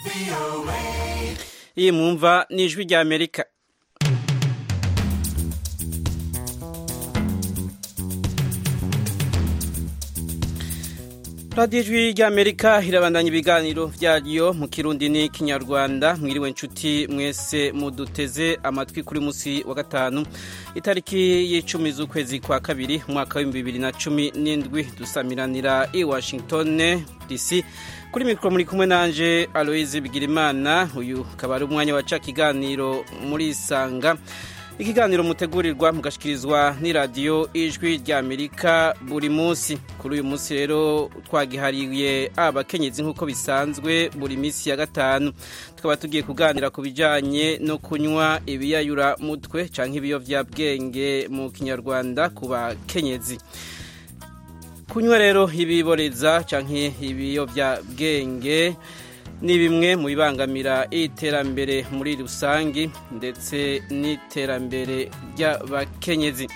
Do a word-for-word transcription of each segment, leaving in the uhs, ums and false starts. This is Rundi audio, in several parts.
iyi mwumva ni ijwi rya Amerika. radiyo ijwi rya Amerika irabandanya ibiganiro byayo mu Kirundi n'Ikinyarwanda. Mwiriwe nshuti mwese muduteze amatwi kuri musi wa gatanu itariki y'icumi z'ukwezi kwa kabiri umwaka w'ibihumbi bibiri na cumi n'indwi. Dusamiranira i Washington D C kuri mikoro muri kumwe nanje Aloise Bigirimana. Uyu akaba ari umwanya waca kiganiro muri Sanga, ikiganiro mutegurirwa mugashikirizwa ni radio ijwi rya Amerika buri munsi. Kuri uyu munsi rero twagihariye abakenyezi nk'uko bisanzwe buri minsi ya gatanu. Tukaba tugiye kuganira ku bijanye no kunywa ibiyayura mutwe canke ibiyovyabwenge mu Kinyarwanda ku bakenyezi. Kunywa rero ibiboreza canke ibiyovyabwenge ni bimwe mu bibangamira iterambere muri rusangi ndetse n'iterambere ry'abakenyezi.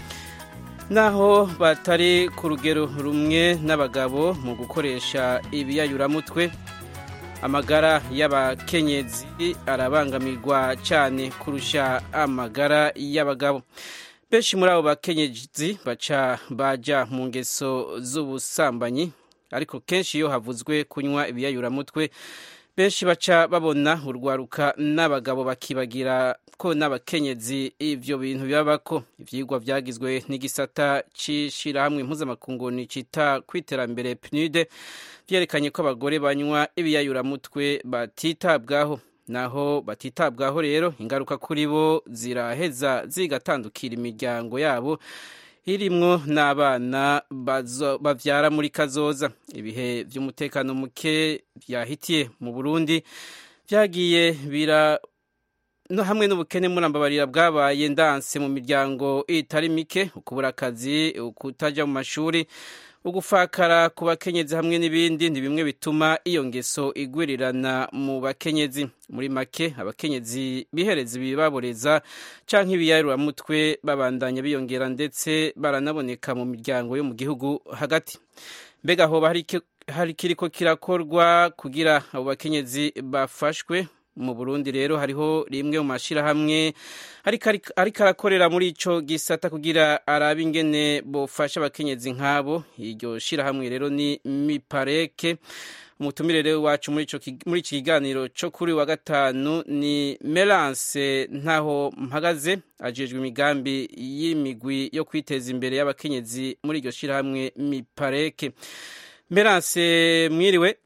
Naho batari ku rugero rumwe n'abagabo mu gukoresha ibiyayuramutwe, amagara y'abakenyezi arabangamirwa cyane kurusha amagara y'abagabo. Benshi muri abo bakenyezi baca baja mu ngeso z'ubusambanyi, ariko kenshi iyo havuzwe kunywa ibiyayuramutwe benshi baca babona urwaruka n'abagabo bakibagira ko n'abakenyezi ivyo bintu bibabako. Ivyigwa vyagizwe n'igisata c'ishirahamwe mpuzamakungu cita kwiterambere P N U D vyerekanye ko abagore banywa ibiyayuramutwe batitabwaho. Naho batitabwaho rero ingaruka kuri bo ziraheza zigatandukira imiryango yabo irimwo n'abana bavyara muri kazoza. Ibihe vy'umutekano muke vyahitiye mu Burundi vyagiye bira no hamwe n'ubukene murambabarira bwabaye ndanse mu miryango itari mike, ukubura akazi, ukutaja mu mashuri, ugufakara ku bakenyezi hamwe n'ibindi ni bimwe bituma iyo ngeso igwirirana mu bakenyezi. Muri make abakenyezi bihereza ibibaboreza canke ibiyayuramutwe babandanya biyongera ndetse baranaboneka mu miryango yo mu gihugu hagati. Mbega hoba hari kiriko kirakorwa kugira abo bakenyezi bafashwe? Mu Burundi rero hariho rimwe mu mashirahamwe ariko arakorera muri ico gisata kugira arabe ingene bofasha abakenyezi nk'abo. Iryo shirahamwe rero ni Mipareke. Umutumire rero wacu muri ico muri iki kiganiro cyo kuri wa gatanu ni Melance Ntaho Mpagaze, ajejwe imigambi y'imigwi yo kwiteza imbere y'abakenyezi muri iryo shirahamwe Mipareke. Melance, mwiriwe.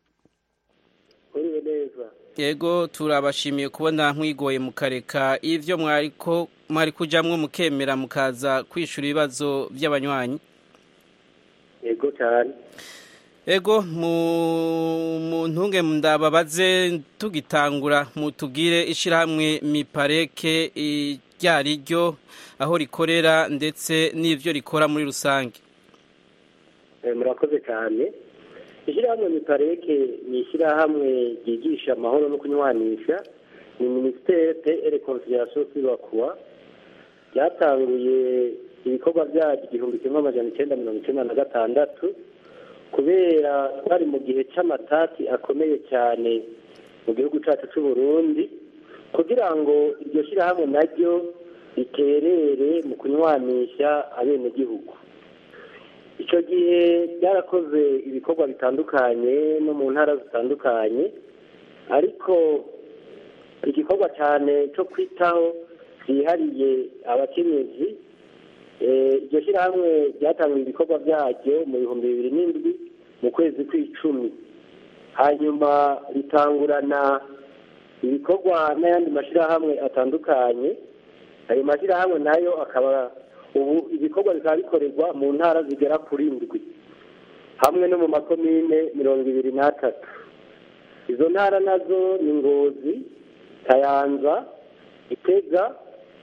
Yego, turabashimiye kubona mwigoye mukareka ivyo mwariko mwari kujamwe mukemera mukaza kwishura ibibazo by'abanywanyi. Yego cyane. Ego, mu ntunge ndababaze tugitangura mutubwire ishirahamwe Mipareke ryari ryo, aho rikorera ndetse n'ivyo rikora muri rusange. Eh, murakoze cyane. Ishirahamwe Mipareke ni ishirahamwe ryigisha amahoro no kunywanisha, ni Ministère de Reconciliation sur la Croix. Ryatanguye ibikorwa byayo igihumbi kimwe amajana icenda mirongo icenda na gatandatu kubera bari mu gihe c'amatati akomeye cyane mu gihugu cyacu c'u Burundi, kugira ngo iryo shirahamwe naryo riterere mu kunywanisha abenegihugu. Icyo gihe byarakoze ibikorwa bitandukanye no mu ntara zitandukanye, ariko igikorwa cyane cyo kwitaho byihariye abakenyezi, iryo shyirahamwe ryatangiye ibikorwa byaryo mu bihumbi bibiri n'indwi mu kwezi kw'icumi. Hanyuma ritangurana ibikorwa n'ayandi mashyirahamwe atandukanye. Ayo mashyirahamwe nayo akaba ubu ibikorwa bikaba bikorerwa mu ntara zigera kuri indwi hamwe no mu makomine mirongo ibiri n'atatu. Izo ntara nazo ni Ngozi, Kayanza, Gitega,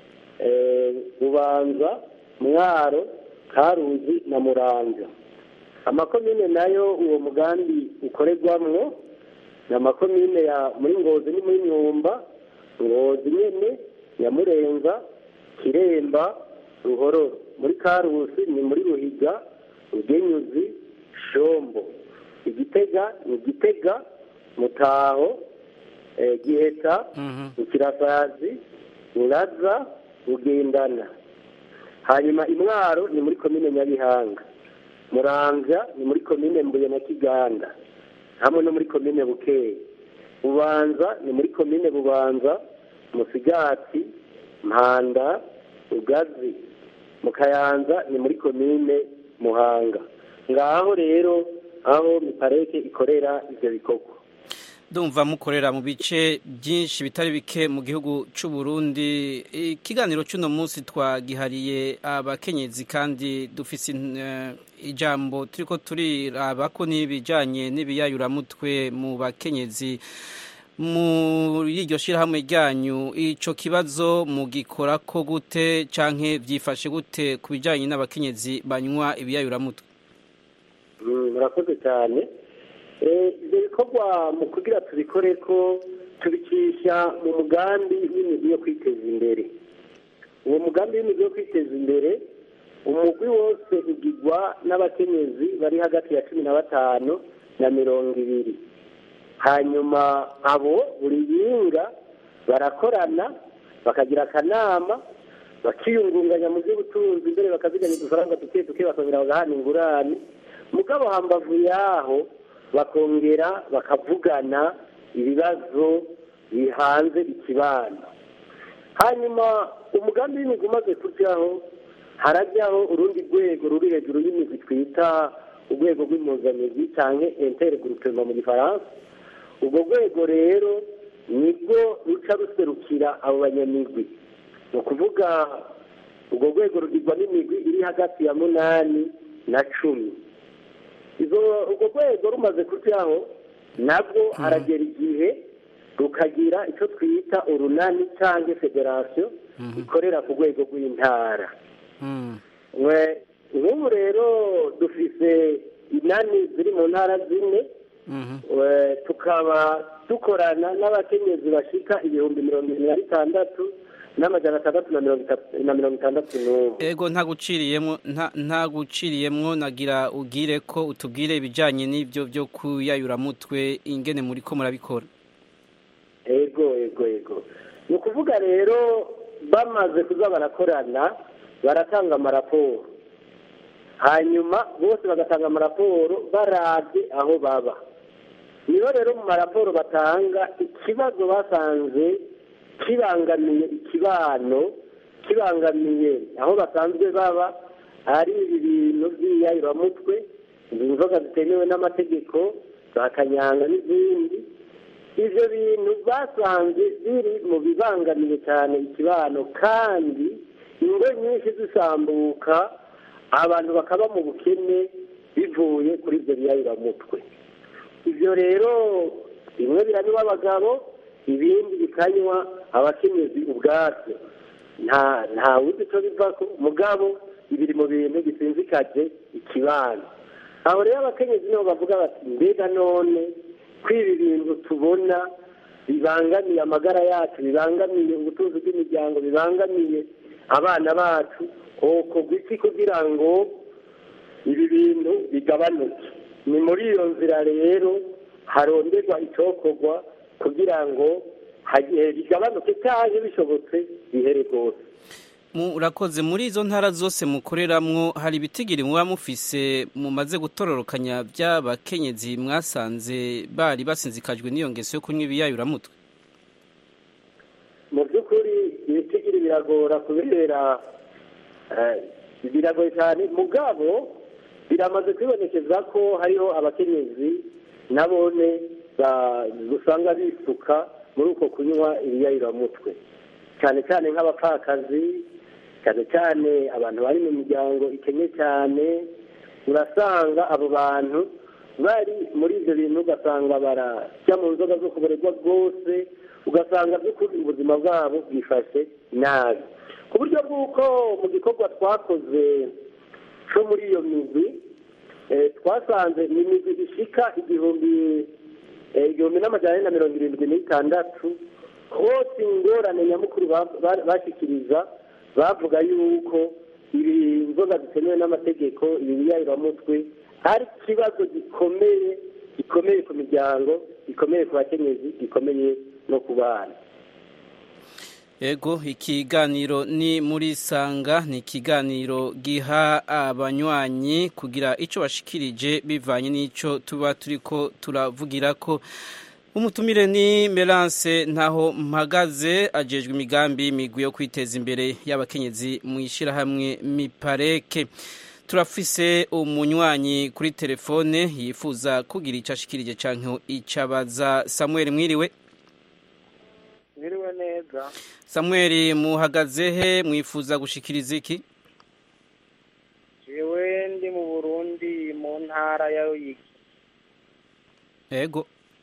Bubanza, Mwaro, Karuzi na Muramvya. Amakomine nayo uwo mugambi ukorerwamwo ni amakomine ya muri Ngozi ni muri Nyumba, Ngozi nyene, Nyamurenza, Kiremba, Ruhororo. Muri Karusi ni muri Ruhiga, Rugenyuzi, Shombo. Igitega ni Gitega, Mutaho, giheta ikirasazi uraza ugendana. Hanyuma Imwaro ni muri komine Nyabihanga, Muramvya ni muri komine Mbuye na Kiganda hamwe no muri komine Bukeye, Bubanza ni muri komine Bubanza, Musigati, Mpanda, Ugazi, mu Kayanza ni muri komine Muhanga. Ngaho rero aho mipareke ikorera ivyo bikorwa. Ndumva mukorera mu bice byinshi bitari bike mu gihugu cy'u Burundi. Ikiganiro cy'uno munsi twagihariye abakenyezi kandi dufise ijambo turiko turiraba ko n'ibijanye n'ibiyayuramutwe mu bakenyezi. Muri iryo shirahamwe ryanyu ico kibazo mugikora ko gute canke vyifashe gute ku bijanye n'abakenyezi banywa ibiyayuramutwe? Murakoze cyane. Ibyo bikorwa mu kugira tubikore ko tubicisha mu mugambi w'imigwi yo kwiteza imbere. Uwo mugambi w'imigwi yo kwiteza imbere umugwi wose ugirwa n'abakenyezi bari hagati ya cumi na batanu na mirongo ibiri. Hanyuma abo buri yinga barakorana bakagira akanama bakiyungunganya mu by'ubutunzi mbere bakaziganya udufaranga duke duke bakongera bagahana ingurane. Mugabo hambavu yaho bakongera bakavugana ibibazo bihanze ikibano. Hanyuma umugambi w'imigwi umaze kujyaho harajyaho urundi rwego ruri hejuru y'imigwi twita urwego rw'impuzamigwi cyangwa intergroupement mu gifaransa. Ubwo rwego rero nibwo ruca ruserukira abo banyamigwi. Ni ukuvuga ubwo rwego rugirwa n'imigwi iri hagati ya munani na cumi. Izo ubwo rwego rumaze kujyaho nabwo haragera igihe rukagira icyo twita urunani cyangwa federasiyo ikorera ku rwego rw'intara. Nk'ubu rero dufise inani ziri mu ntara zine, tukaba dukorana n'abakenyezi bashika ibihumbi mirongo irindwi na bitandatu n'amajana atandatu na mirongo itandatu n'umwe. Ego nta guciriyemwo nta guciriyemwo nagira ugire ko utubwire ibijanye n'ivyo byo kuyayuramutwe ingene muri ko murabikora. Ego ego ego ni ukuvuga rero bamaze kuza barakorana baratanga amaraporo, hanyuma bose bagatanga amaraporo barabye aho baba. Niho rero mu maraporo batanga ikibazo basanze kibangamiye ikibano, kibangamiye aho basanzwe baba, ari ibi bintu by'iyayuramutwe, inzoga zitemewe n'amategeko, za kanyanga n'izindi. Ivyo bintu basanze biri mu bibangamiye cyane ikibano, kandi ingo nyinshi zisambuka, abantu bakaba mu bukene bivuye kuri ibyo biyayuramutwe. Ivyo rero bimwe biranywa abagabo, ibindi bikanywa abakenyezi ubwabyo. Nta nta wuzi icyo bivako, mugabo ibiri mu bintu bisinzikaje ikibano. Aho rero abakenyezi nibo bavuga bati mbega none ko ibi bintu tubona bibangamiye amagara yacu, bibangamiye ubutunzi bw'imiryango, bibangamiye abana bacu, hokorwa iki kugira ngo ibi bintu bigabanuke? Ni muri iyo nzira rero haronderwa icokorwa kugira ngo bigabanuke cyangwa bishobotse bihere rwose. Murakoze. Muri izo ntara zose mukoreramwo hari ibitigiri muba mufise mumaze gutororokanya by'abakenyezi mwasanze bari basinzikajwe n'iyo ngeso yo kunywa ibiyayuramutwe? Mu by'ukuri ibitigiri biragora kubera biragoye cyane, mugabo biramaze kwibonekeza ko hariho abakenyezi nabone usanga bisuka muri uko kunywa ibiyayuramutwe, cyane cyane nk'abapfakazi, cyane cyane abantu bari mu miryango ikenye cyane. Urasanga abo bantu bari muri ibyo bintu, ugasanga barajya mu nzoga zo kuborerwa rwose, ugasanga by'ukuri ubuzima bwabo bwifashe nabi, ku buryo bw'uko mu gikorwa twakoze cyo muri iyo migwi twasanze ni imigwi ishika igihumbi igihumbi n'amajana ane na mirongo irindwi n'itandatu. Hose ingorane nyamukuru bashikiriza bavuga yuko ibi nzoga zitemewe n'amategeko, ibi biyayuramutwe ari ikibazo gikomeye gikomeye ku miryango, gikomeye ku bakenyezi, gikomeye no ku bana. Ego, ikiganiro ni muri sanga, ni ikiganiro giha abanywanyi kugira ico bashikirije bivanye n'ico tuba turiko turavugira ko. Umutumire ni Melance ntaho mpagaze ajejwe imigambi migwi yo kwiteza imbere y'abakenyezi mu ishirahamwe Mipareke. Turafise umunywanyi kuri telefone yifuza kugira ico ashikirije canke icabaza. Samuel mwiriwe? Mwiriwe neza. Samuel muhagaze he, mwifuza gushikiriza iki? Jewe ndi mu Burundi mu ntara ya Ruyigi. Ego.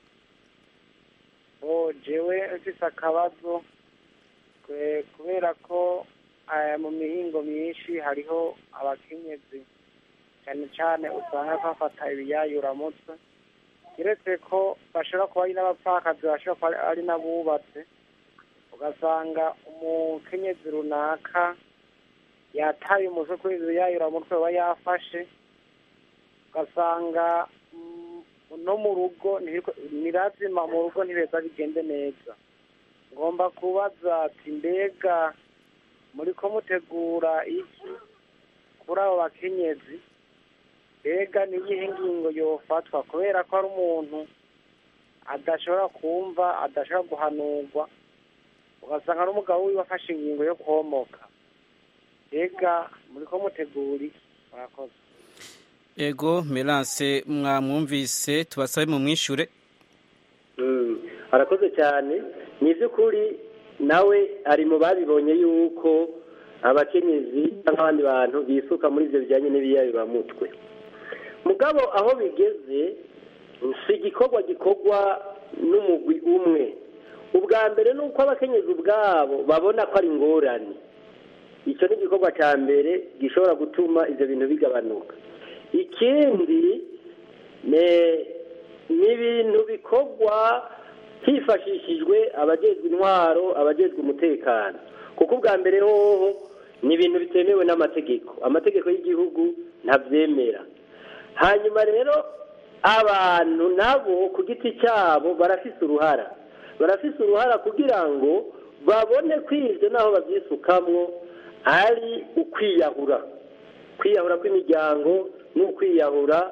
Oh, jewe mfise akabazo kubera ko aya mu mihingo myinshi hariho abakenyezi cyane cyane usanga bafata ibiyayuramutwe, kiretse ko bashobora kuba ari n'abapfakazi, bashobora kuba ari n'abubatse, ugasanga umukenyezi runaka yataye umutwe kuri ibiyayuramutwe aba yafashe, ugasanga no mu rugo ni lazima mu rugo ntibeza bigende neza. Ngomba kubaza ati mbega muri ko mutegura iki kuri abo bakenyezi, mbega niyihe ngingo yofatwa kubera ko ari umuntu adashobora kumva, adashobora guhanurwa, ugasanga ari umugabo wiwe afashe ingingo yo komoka. Mbega muri ko mutegura iki? Murakoze. Ego, Melance mwamwumvise, tubasabe mu mwishure. Mm, arakoze cyane. Ni by'ukuri nawe ari mu babibonye yuko abakenyezi n'abandi bantu bisuka muri ivyo bijanye n'ibiyayuramutwe. Mugabo aho bigeze si igikorwa gikorwa n'umugwi umwe. Ubwa mbere nuko abakenyezi ubwabo babona ko ari ingorane. Icyo ni igikorwa cya mbere gishobora gutuma ivyo bintu bigabanuka. Ikindi ni ibintu bikorwa hifashishijwe abajejwe intwaro, abajejwe umutekano, kuko ubwa mbere hoho ni ibintu bitemewe n'amategeko, amategeko y'igihugu ntabyemera. Hanyuma rero abantu nabo ku giti cyabo barafise uruhara barafise uruhara kugira ngo babone kwivyo naho bavyisukamwo ari ukwiyahura kwiyahura kw'imiryango n'ukwiyahura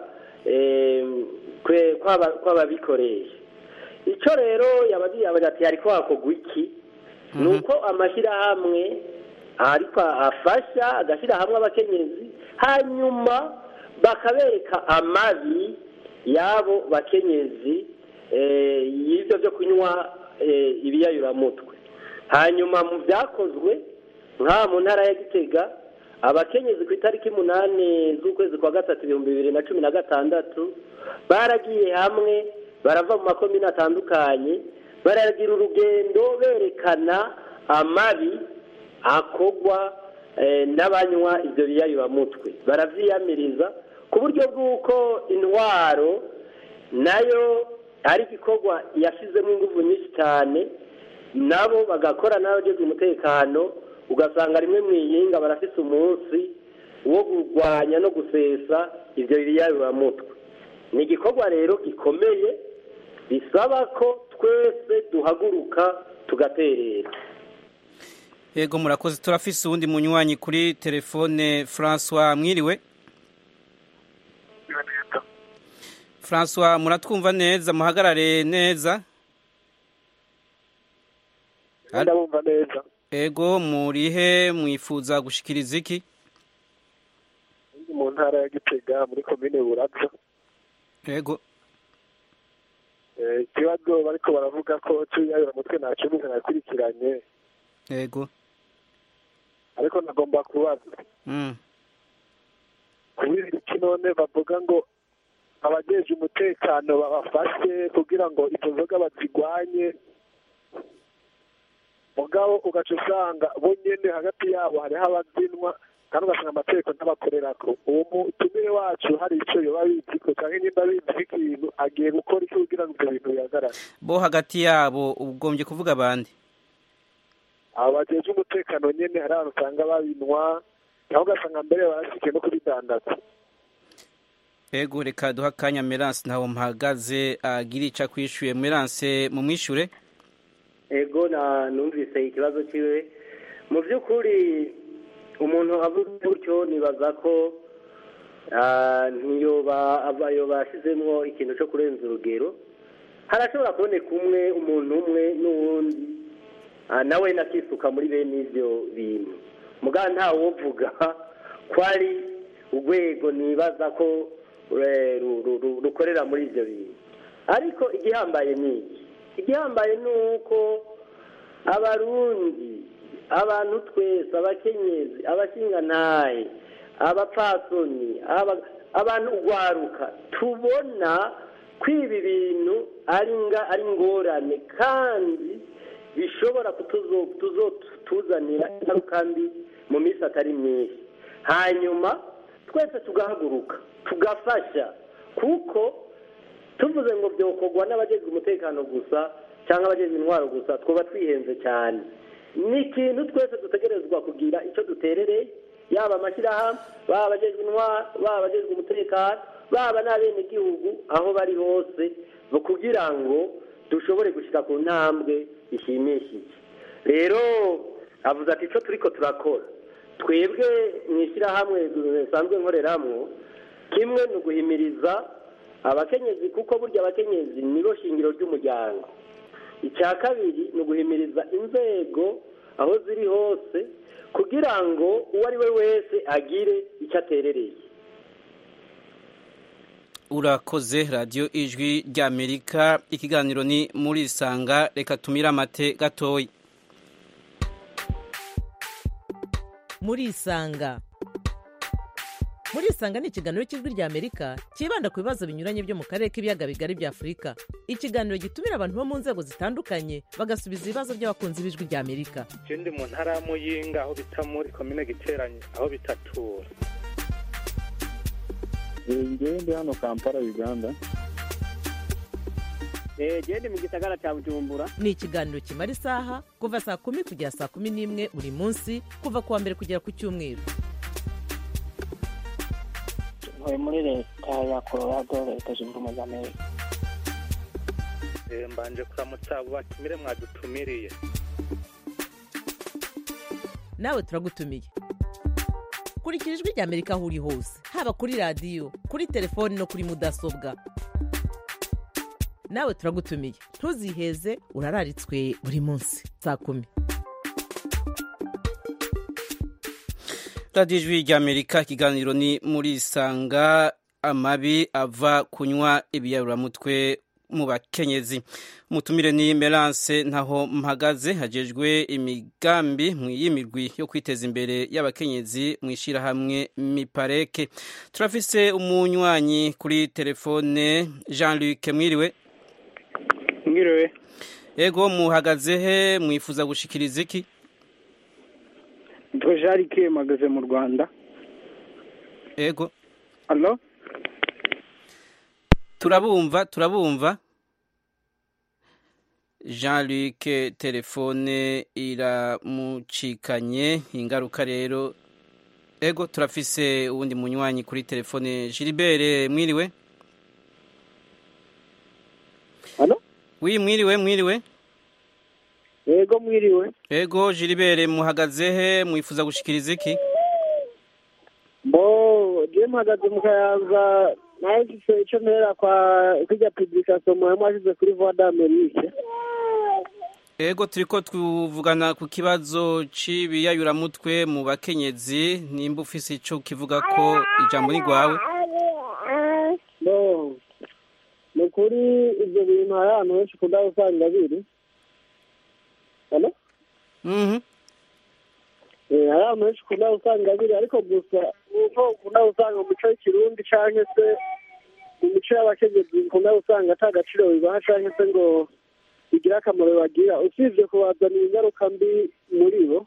kw'ababikoresha. Icyo rero yabagiye ati ariko hakorwa iki? Ni uko amashyirahamwe ariko afasha agashyira hamwe abakenyezi, hanyuma bakabereka amabi y'abo bakenyezi y'ibyo byo kunywa ibiyayuramutwe. Hanyuma mu byakozwe nka mu ntara ya Gitega, abakenyezi ku itariki umunani z'ukwezi kwa gatatu ibihumbi bibiri na cumi na gatandatu baragiye hamwe, barava mu makomine atandukanye, baragira urugendo berekana amabi akogwa n'abanywa ibyo biyayuramutwe, baravyiyamiriza ku buryo bw'uko intwaro nayo ari igikorwa yashizemo ingufu nyinshi cyane, nabo bagakora n'abajejwe umutekano, ugasanga rimwe mwiyinga barafise umunsi wo kurwanya no gusesa ivyo biyayuramutwe. Ni igikorwa rero gikomeye bisaba ko twese duhaguruka tugaterera. Yego, murakoze. Turafise uwundi munywanyi kuri telefone. François mwiriwe? François muratwumva neza? Muhagarare neza. Ndabumva neza. Ego, murihe mwifuza gushikiriza iki? Ndi mu ntara ya Gitega muri komine Buravyo. Ego. Eh, ikibazo bariko baravuga ko cy'ibiyayuramutwe nta kintu nakurikiranye. Ego. Ariko nagomba kubaza. Mm. Kubiri iki none bavuga ngo abajeje umutekano babafashe kugira ngo izo nzoga bazigwanye, mugabo ugaca usanga bo nyene hagati yabo hariho abazinwa kandi ugasanga amategeko ntabakorerako. Uwo mutumire wacu hari ico yoba biziko canke nimba bizi ikintu agiye gukora iki kugira ngo ivyo bintu bihagarare? Bo hagati yabo ugombye kuvuga abandi? Abo bajeje umutekano nyene hari abantu usanga babinwa naho ugasanga mbere barashike no kubidandaza. Ego, reka duha akanya Melance ntaho mpagaze agira ico akwishuye. Melance mu mwishure. ego na numvise ikibazo kiwe mu by'ukuri umuntu avuze gutyo nibaza ko ntiyoba abayo bashyizemo ikintu cyo kurenza urugero harashobora kuboneka umwe umuntu umwe n'uwundi nawe nakisuka muri bene ibyo bintu muganga ntawovuga ko ari urwego nibaza ko rukorera muri ibyo bintu ariko igihambaye ni iki igihambaye ni uko abarundi abantu twese abakenyezi abashingantahe abapfasoni abantu urwaruka tubona ko ibi bintu ari ingorane kandi bishobora kutuzanira ingaruka mbi mu minsi atari myinshi hanyuma twese tugahaguruka tugafasha kuko tuvuze ngo byokorwa n'abajejwe umutekano gusa cyangwa abajejwe intwaro gusa twaba twihenze cyane ni ikintu twese dutegerezwa kugira icyo duterereye yaba amashyirahamwe baba abajejwe intwaro baba abajejwe umutekano baba n'abenegihugu aho bari hose kugira ngo dushobore gushyira ku ntambwe ishimishije rero avuze ati icyo turi ko turakora twebwe mu ishyirahamwe dusanzwe nkoreramo kimwe ni uguhimiriza abakenyezi kuko burya abakenyezi nibo shingiro ry'umuryango icya kabiri ni uguhimiriza inzego aho ziri hose kugira ngo uwo ari we wese agire icyo aterereye. Urakoze radiyo ijwi ry'Amerika ikiganiro ni muri isanga reka tumire amate gatoya. Muri isanga muri isanga ni ikiganiro cy'ijwi ry'Amerika kibanda ku bibazo binyuranye byo mu karere k'ibiyaga bigari bya Afurika. Ikiganiro gitumira abantu bo mu nzego zitandukanye bagasubiza ibibazo by'abakunzi b'ijwi ry'Amerika. Je ndi mu ntara ya Muyinga aho bita muri komine Giteranye aho bitatura. Ngewe ndi hano Kampala Uganda. Je ndi mu gisagara cya Bujumbura. Ni ikiganiro kimara isaha kuva saa kumi kugera saa kumi n'imwe buri munsi kuva kuwa mbere kugera ku cyumweru. Ntuye muri leta ya Colorado leta zunze ubumwe za Amerika. Mbanje kuramutsa abo batumire mwadutumiriye. Nawe turagutumiye. Kurikira ijwi ry'Amerika aho uri hose haba kuri radiyo kuri telefoni no kuri mudasobwa. Nawe turagutumiye ntuziheze urararitswe buri munsi saa kumi. radiyo ijwi ry'Amerika ikiganiro ni muri isanga amabi ava kunywa ibiyaburamutwe mu bakenyezi. Umutumire ni Melance ntaho mpagaze hajejwe imigambi y'imirwi yo kwiteza imbere y'abakenyezi mu ishirahamwe Mipareke. Turafise umunywanyi kuri telefone Jean-Luc mwiriwe. Mwiriwe. Ego muhagaze he mwifuza gushikiriza iki? Jean-Luc magaze mu Rwanda. Ego. Allo? Turabumva, turabumva. Jean-Luc telefone iramucikanye ingaruka rero. Ego turafise uwundi munywanyi kuri telefone Gilbert mwiriwe. Allo? Oui mwiriwe mwiriwe. Ego mwiriwe. Ego Gilbert muhagaze he mwifuza gushikiriza iki? Bo je mpagaze mu Kayanza nahise icyo ntera kwa kujya publication mu yamaze kuri Voix d'Amerique. Ego turiko twuvugana ku kibazo c'ibiyayuramutwe mu bakenyezi nimba ufise ico kivuga ko ijambo ni gwawe. Bo nukuri ibyo bintu hari ahantu henshi kunda usanga biri. Allo? Mhm. Eh hari ahantu henshi kunda usanga biri ariko gusa uko kunda usanga mu mico y'ikirundi canke se mu mico y'abakenyezi kunda usanga atagaciro bibaha canke se ngo bigira akamaro bagira usibye kubazanira ingaruka mbi muri bo.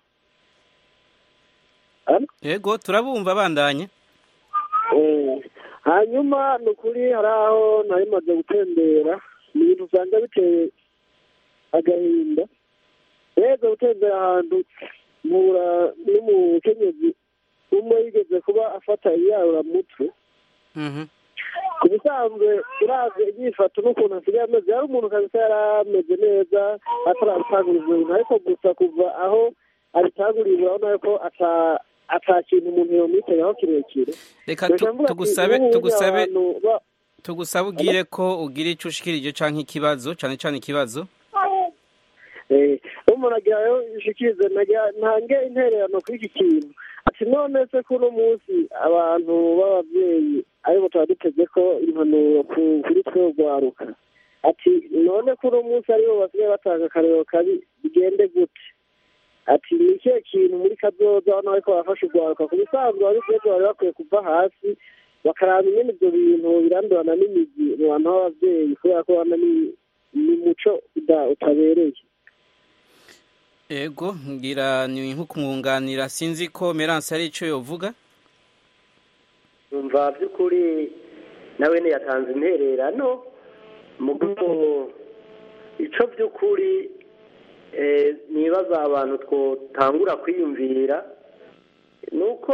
Ego turabumva bandanye. Eh hanyuma nukuri hari aho nari maze gutembera ni ibintu usanga biteye agahinda. Ego gutembera ahantu mura n'umukenyezi umwe yigeze kuba afata iyarura mutwe. Mhm. ku bisanzwe uravye inyifato n'ukuntu asigaye ameze yari umuntu kabisa yari ameze neza atarabitangura ivyo bintu ariko gusa kuva aho abitanguriye urabona ko ata ata kintu umuntu yomwitegaho kirekire. Reka tugusabe tugusabe tugusabe ugire ko ugira ico ushikirije canke ikibazo cane cane ikibazo. Eh umuntu agira yo ishikirize ntange intererano kuri iki kintu ati none se kuno munsi abantu b'abavyeyi aribo tuba duteze ko impanuro kuri twe rwaruka ati none kuno munsi aribo basigaye batanga akarero kabi bigende gute ati ni ikihe kintu muri kazoza hano ariko barafasha urwaruka ku bisanzwe ababikwiye bari bakwiye kuva hasi bakaraba ingene ivyo bintu birandurana n'imizi mu bantu b'abavyeyi kubera ko hano ni muco utabereye. Ego ngira ni nko kumwunganira sinzi ko Merance ari ico yovuga. Umva by'ukuri nawe ne yatanze intererano mugo ico by'ukuri eh nibaza abantu twotangura kwiyumvira nuko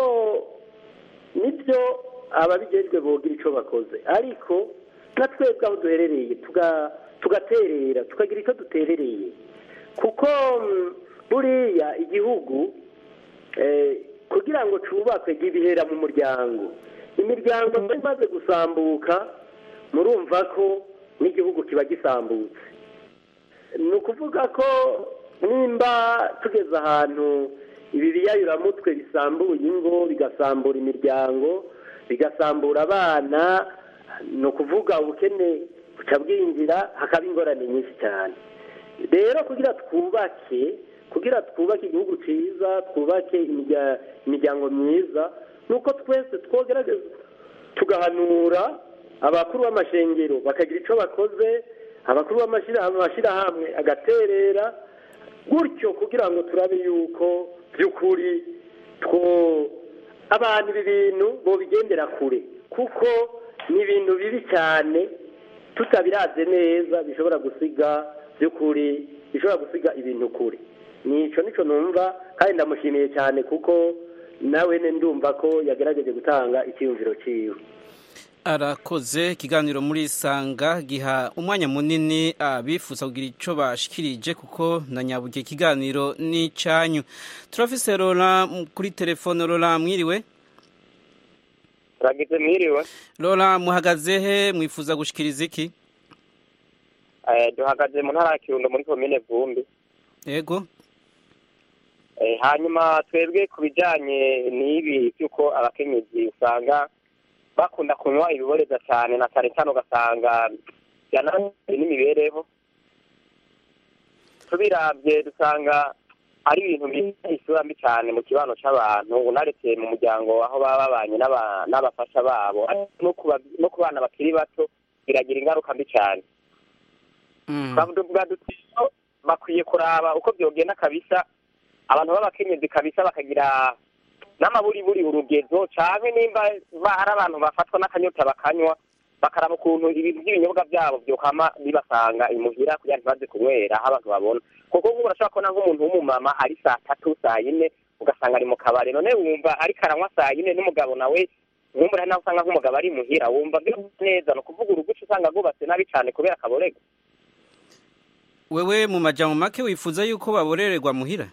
nibyo ababijejwe bogira ico bakoze ariko natwebwe aho duherereye tuga tugaterera tukagira ico duterereye kuko buriya igihugu eh kugira ngo cubakwe gibihera mu muryango imiryango imaze gusambuka murumva ko n'igihugu kiba gisambutse ni ukuvuga ko nimba tugeze ahantu ibi biyayuramutwe bisambuye ingo bigasambura imiryango bigasambura abana ni ukuvuga ubukene buca bwinjira hakaba ingorane nyinshi cyane. Rero kugira twubake kugira twubake igihugu cyiza twubake imiryango myiza nuko twese twogerageza tugahanura abakuru b'amashengero bakagira icyo bakoze abakuru b'amashirahamwe agaterera gutyo kugira ngo turabe yuko by'ukuri two abantu ibi bintu bobigendera kure kuko ni ibintu bibi cyane tutabiraze neza bishobora gusiga by'ukuri bishobora gusiga ibintu kure. Nico nico numva kandi ndamushimiye cyane kuko nawe ne ndumva ko yagerageje gutanga icyumviro ciwe. Arakoze ikiganiro muri Sanga giha umwanya munini abifuza kugira ico bashikirije kuko na nyabuge ikiganiro ni canyu. Turafise Lola kuri telefone. Lola mwiriwe? Ragize mwiriwe. Lola muhagaze he mwifuza gushikiriza iki? Eh duhagaze mu ntara ya Kirundo muri komine Vumbi. Yego. Eh hanyuma twebwe kubijanye n'ibi cyuko abakenyezi usanga bakunda kunywa ibiboreza cyane na cyane cyane ugasanga yana n'imibereho tubiravye dusanga ari ibintu by'isura mbi cyane mu kibano c'abantu unaretse mu muryango aho baba babanye n'abafasha babo no kuba no kubana bakiri bato biragira ingaruka mbi cyane. Mm. Bavuga dutyo bakwiye kuraba uko byogenda kabisa abantu b'abakenyezi kabisa bakagira n'amaburi buri urugezo cyane nimba ari abantu bafatwa n'akanyota bakanywa bakaraba ukuntu ibintu by'ibinyobwa byabo byokama bibasanga imuhira kugira ntibaze kunywera aho abantu babona kuko nk'ubu urashobora kubona nk'umuntu w'umumama ari saa tatu saa yine ugasanga ari mu kabari none wumva ari karanywa saa yine n'umugabo nawe nk'umuri nawe usanga nk'umugabo ari muhira wumva byo neza no kuvuga uruguca usanga rwubatse nabi cyane kubera akaborego. Wewe mu majambo make wifuza yuko baborererwa muhira?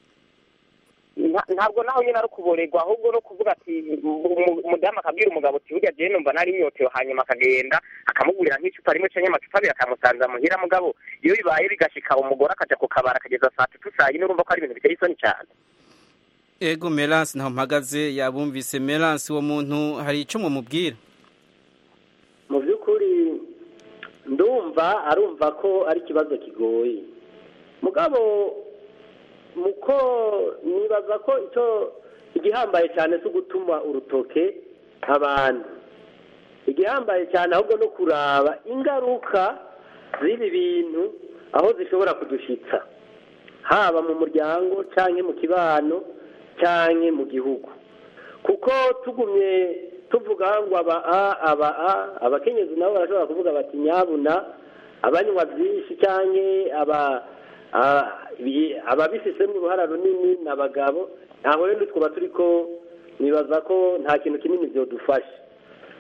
Ntabwo naho nyine ari kuborerwa ahubwo no kuvuga ati umudamu akabwira umugabo ati burya je numva nari nyotewe hanyuma akagenda akamugurira nk'icupa rimwe canke amacupa abiri akamusanza muhira mugabo iyo bibaye bigashika umugore akaja ku kabara akageza saa tatu saa yine urumva ko ari ibintu biteye isoni cyane. Ego Merance naho mpagaze yabumvise. Merance uwo muntu hari ico mumubwira? Mu by'ukuri ndumva arumva ko ari kibazo kigoye mugabo muko nibaza ko icyo igihambaye cyane cyo gutuma urutoke abantu igihambaye cyane ahubwo no kuraba ingaruka z'ibi bintu aho zishobora kudushitsa haba mu muryango canke mu kibano canke mu gihugu kuko tugumye tuvuga ngo aba a aba a abakenyezi nabo barashobora kuvuga bati nyabuna abanywa byinshi canke aba ababifisemo uruhara runini n'abagabo ntaho rero twaba turi ko nibaza ko nta kintu kinini byodufasha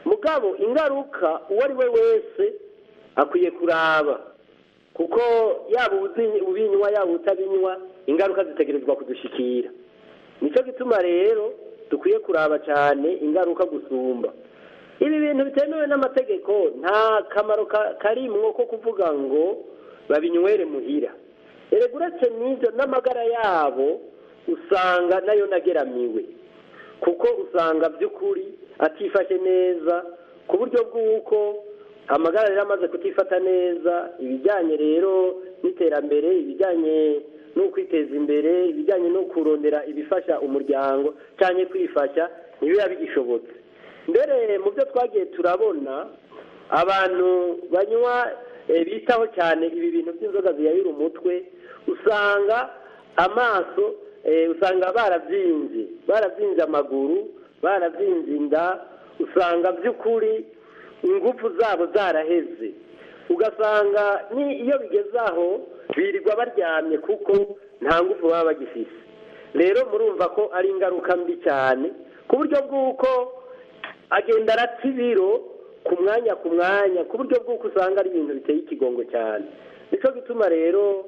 mugabo ingaruka uwo ari we wese akwiye kuraba kuko yaba ubinywa yaba utabinywa ingaruka zitegerezwa kudushikira. Nicyo gituma rero dukwiye kuraba cyane ingaruka gusumba ibi bintu bitemewe n'amategeko. Nta kamaro karimwo ko kuvuga ngo babinywere muhira. Erega uretse n'ibyo n'amagara yabo usanga nayo nageramiwe kuko usanga by'ukuri atifashe neza ku buryo bw'uko amagara rero amaze kutifata neza, ibijyanye rero n'iterambere, ibijyanye no kwiteza imbere, ibijyanye no kurondera ibifasha umuryango cyane kwifasha ntibiba bigishobotse. Mbere mu byo twagiye turabona abantu banywa bitaho cyane ibi bintu by'inzoga ziyayura umutwe, usanga amaso usanga barabyimbye barabyimbye amaguru, barabyimbye inda, usanga by'ukuri ingufu zabo zaraheze, ugasanga ni iyo bigeze aho birirwa baryamye kuko nta ngufu baba bagifise. Rero murumva ko ari ingaruka mbi cyane ku buryo bw'uko agenda arata ibiro ku mwanya ku mwanya, ku buryo bw'uko usanga ari ibintu biteye ikigongo cyane. Nicyo gituma rero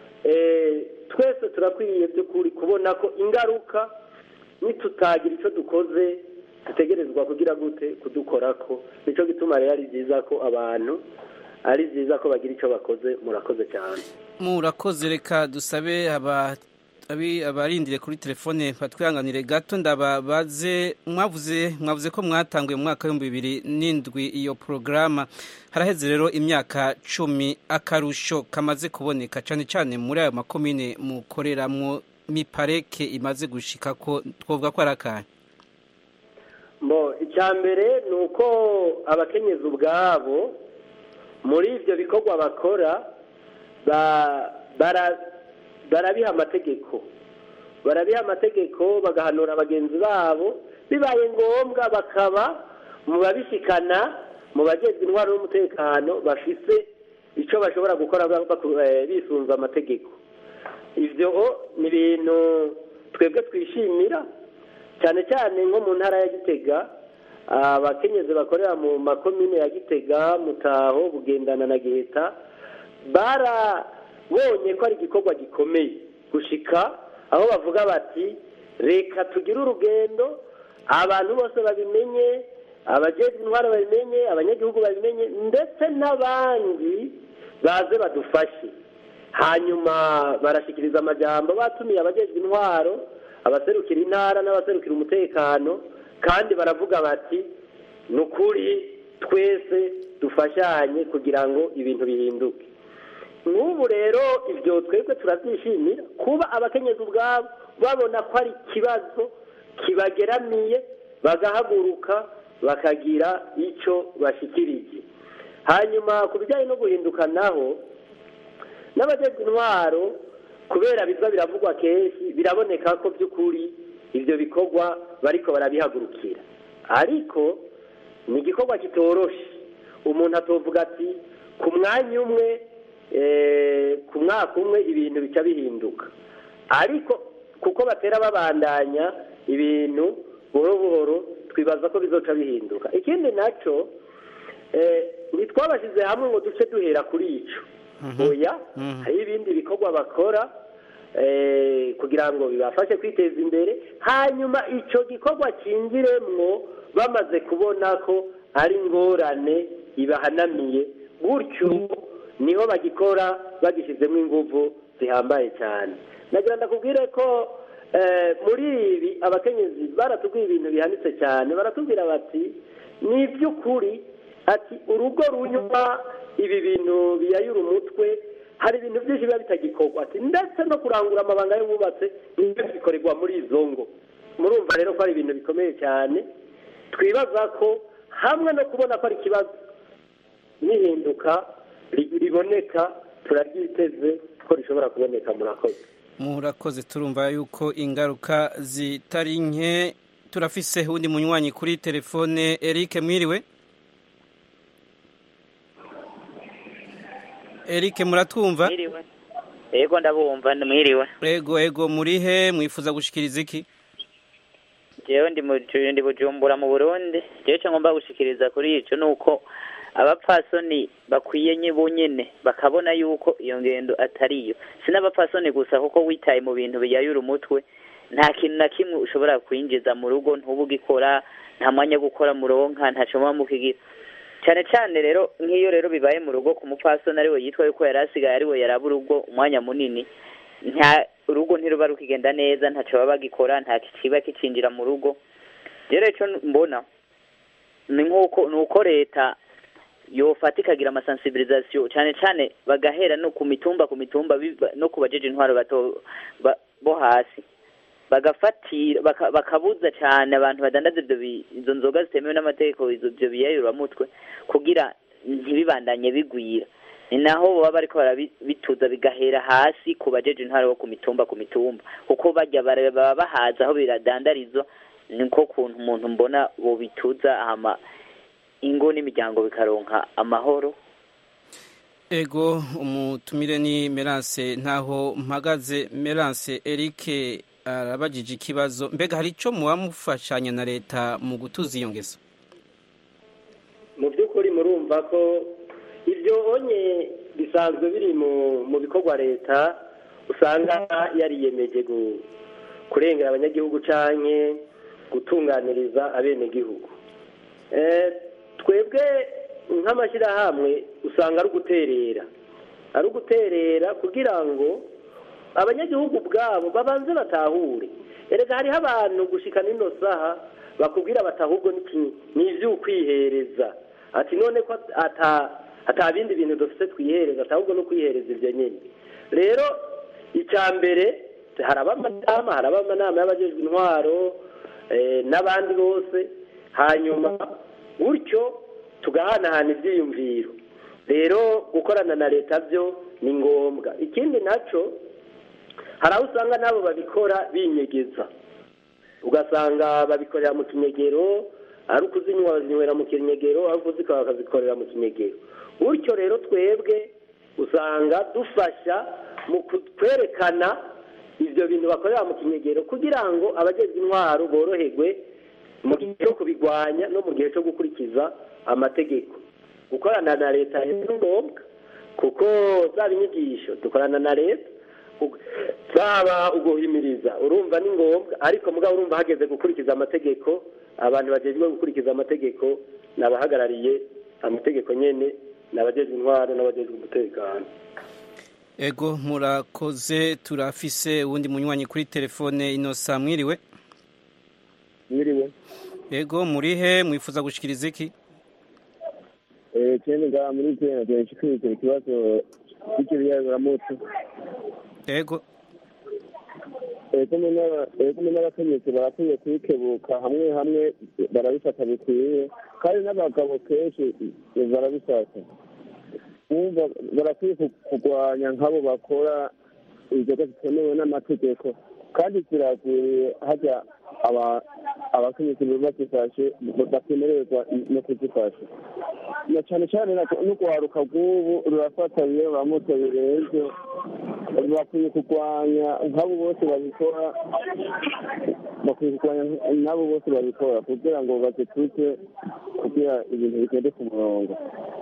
twese turakwiye by'ukuri kubona ko ingaruka nitutagira icyo dukoze dutegerezwa kugira gute kudukora ko. Nicyo gituma rero ari byiza ko abantu ari byiza ko bagira icyo bakoze. Murakoze cyane. Murakoze. Reka dusabe aba abarindire kuri telefone batwihanganire gato ndababaze. Mwavuze mwavuze ko mwatanguye mu mwaka w'ibihumbi bibiri n'indwi iyo porogaramu, haraheze rero imyaka cumi, akarusho kamaze kuboneka cyane cyane muri ayo makomine mukoreramo, mipareke imaze gushika ko twovuga ko ari akanya? Bo icya mbere ni uko abakenyezi ubwabo muri ibyo bikorwa bakora barabiha amategeko barabiha amategeko bagahanura bagenzi babo, bibaye ngombwa bakaba mu babishikana mu bageze intwaro y'umutekano bafise icyo bashobora gukora bisunze amategeko. Ibyo ni ibintu twebwe twishimira cyane cyane nko mu ntara ya Gitega. Abakenyezi bakorera mu makomine ya Gitega, Mutaho, Bugendana na Giheta barabonye ko ari igikorwa gikomeye gushika aho bavuga bati reka tugire urugendo, abantu bose babimenye, abajejwe intwaro babimenye, abanyagihugu babimenye, ndetse n'abandi baze badufashe. Hanyuma barashikiriza amajambo batumiye abajejwe intwaro, abaserukira intara n'abaserukira umutekano, kandi baravuga bati nukuri twese dufashanye kugira ngo ibintu bihinduke. N'ubu rero ibyo twebwe turabyishimira kuba abakenyezi ubwabo babona ko ari ikibazo kibageramiye, bagahaguruka bakagira icyo bashikirije. Hanyuma ku bijyanye no guhinduka naho n'abajejwe intwaro, kubera biza biravugwa kenshi, biraboneka ko by'ukuri ibyo bikorwa bariko barabihagurukira, ariko ni igikorwa kitoroshe. Umuntu atovuga ati ku mwanya umwe ku mwaka umwe ibintu bica bihinduka, ariko kuko batera babandanya ibintu buhoro buhoro twibaza ko bizoca bihinduka. Ikindi nacyo ntitwabashyize hamwe ngo duce duhera kuri ico, oya hari ibindi bikorwa bakora kugira ngo bibafashe kwiteza imbere, hanyuma icyo gikorwa cyinjiremwo bamaze kubona ko ari ingorane ibahanamiye, gutyo niho bagikora bagishyizemo ingufu zihambaye cyane. Nagira ndakubwire ko muri ibi abakenyezi baratubwira ibintu bihanitse cyane. Baratubwira bati ni iby'ukuri ati urugo runywa ibi bintu biyayura umutwe, hari ibintu byinshi biba bitagikorwa, ati ndetse no kurangura amabanga y'ububatse nibyo bikorerwa muri izo ngo. Murumva rero ko ari ibintu bikomeye cyane. Twibaza ko hamwe no kubona ko ari ikibazo n'ihinduka riboneka, turaryiteze ko rishobora kuboneka. Murakoze. Murakoze. Turumva yuko ingaruka zitari nke. Turafise undi munywanyi kuri telefone. Eric, mwiriwe? Eric, muratwumva? Mwiriwe. Ego ndabumva, mwiriwe. Ego ego, murihe mwifuza gushikiriza iki? jewe ndi mu ndi Bujumbura mu Burundi jewe cyo ngomba gushikiriza kuri ico nuko abapfasoni bakwiye nyibo nyene bakabona yuko iyo ngendo atariyo sinabapfasoni gusa kuko witaye mu bintu biyayura umutwe nta kintu na kimwe ushobora kwinjiza mu rugo ntubugikora nta mwanya gukora muronka ntaco mukigira cyane cyane rero nk'iyo rero bibaye mu rugo ku mupfasoni ari we yitwa yuko yarasigaye ari we yaraba urugo umwanya munini nta urugo ntiruba rukigenda neza ntaco baba bagikora nta kiba kicinjira mu rugo rero ico mbona ni nkuko nuko leta yofata ikagira amasensibilisation cyane cyane bagahera no ku mitumba ku mitumba no kubajeje intwaro bato bo hasi bagafatira baka, bakabuza cyane abantu badandaza ibyo izo nzoga zitemewe n'amategeko izo byo biyayura mutwe kugira ntibibandanye bigwira ni naho baba bariko barabituza bigahera hasi kubajeje intwaro bo ku mitumba ku mitumba kuko bajya baba bahaza aho biradandarizwa niko kuntu umuntu mbona bo bituza ama ingo n'imiryango bikaronka amahoro. Ego umutumire ni Merance ntaho mpagaze. Merance Eric arabajije ikibazo mbega hari ico muba mufashanya na leta mu gutuza iyo ngeso? Mu by'ukuri murumva ko ibyo onye bisanzwe biri mu mu bikorwa leta usanga yariyemeje kurengera abanyagihugu canke gutunganiriza abenegihugu. Eh twebwe nk'amashyirahamwe usanga ari uguterera ari uguterera kugira ngo abanyagihugu ubwabo babanze batahure. Erega hariho abantu gushika nino saha bakubwira batahubwo ni ivy'ukwihereza ati none ko ata atabindi bintu dufite twihereza atahubwo no kwihereza ivyo nyene. Rero icambere haraba amanama haraba amanama y'abajejwe intwaro eh, n'abandi bose hanyuma gutyo tugahanahana ivyiyumviro. Rero gukorana na leta byo ni ngombwa. Ikindi naco haraho usanga nabo babikora binyegeza ugasanga babikorera mu kinyegero ari ukuzinywa bazinywera mu kinyegero aho kuzika bakazikorera mu kinyegero. Gutyo rero twebwe usanga dufasha mu kwerekana ivyo bintu bakorera mu kinyegero kugira ngo abageze intwaro boroherwe mu gihe cyo kubigwanya no mu gihe cyo gukurikiza amategeko. Gukorana na leta ni ngombwa kuko zaba inyigisho dukorana na leta zaba uguhimiriza urumva ni ngombwa ariko mugabo urumva hageze gukurikiza amategeko abantu bagejwe gukurikiza amategeko nabahagarariye amategeko nyene nabagejwe intwaro nabagejwe umutekano. Ego murakoze. Turafise uwundi munywanyi kuri telefone Inosa mwiriwe. Mwiriwe. Ego murihe mwifuza gushikiriza iki? Eh cyane nga muri tena cyashikiriza ikibazo cy'ibiyayura mutwe. Ego ego mena ego mena bakenyeze barakwiye kwikebuka hamwe hamwe barabifata bikwiye kandi n'abagabo kenshi barabifata umva barakwiye kugwanya nk'abo bakora inzoga zitemewe n'amategeko kandi ziraguye hajya aba abakenyezi bazifashe bakemererwa no kuzifasha na cyane cyane no kwaruka bw'ubu rurafata iyo bamutse birenze bakwiye kurwanya nk'abo bose babikora bakwiye kurwanya n'abo bose babikora kugira ngo bazituke kugira ibintu bigende ku murongo.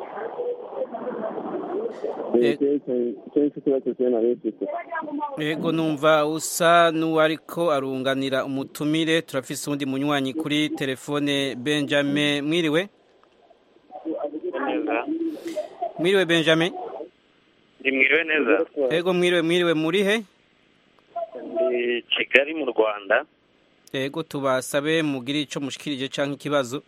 Ego numva usa n'uwariko arunganira umutumire. Turafise undi munywanyi kuri telefone Benjamin mwiriwe. Mwiriwe Benjamin. Ndi mwiriwe neza. Ego mwiriwe mwiriwe murihe? Ndi Kigali mu Rwanda. Ego tubasabe mugire ico mushikirije canke ikibazo.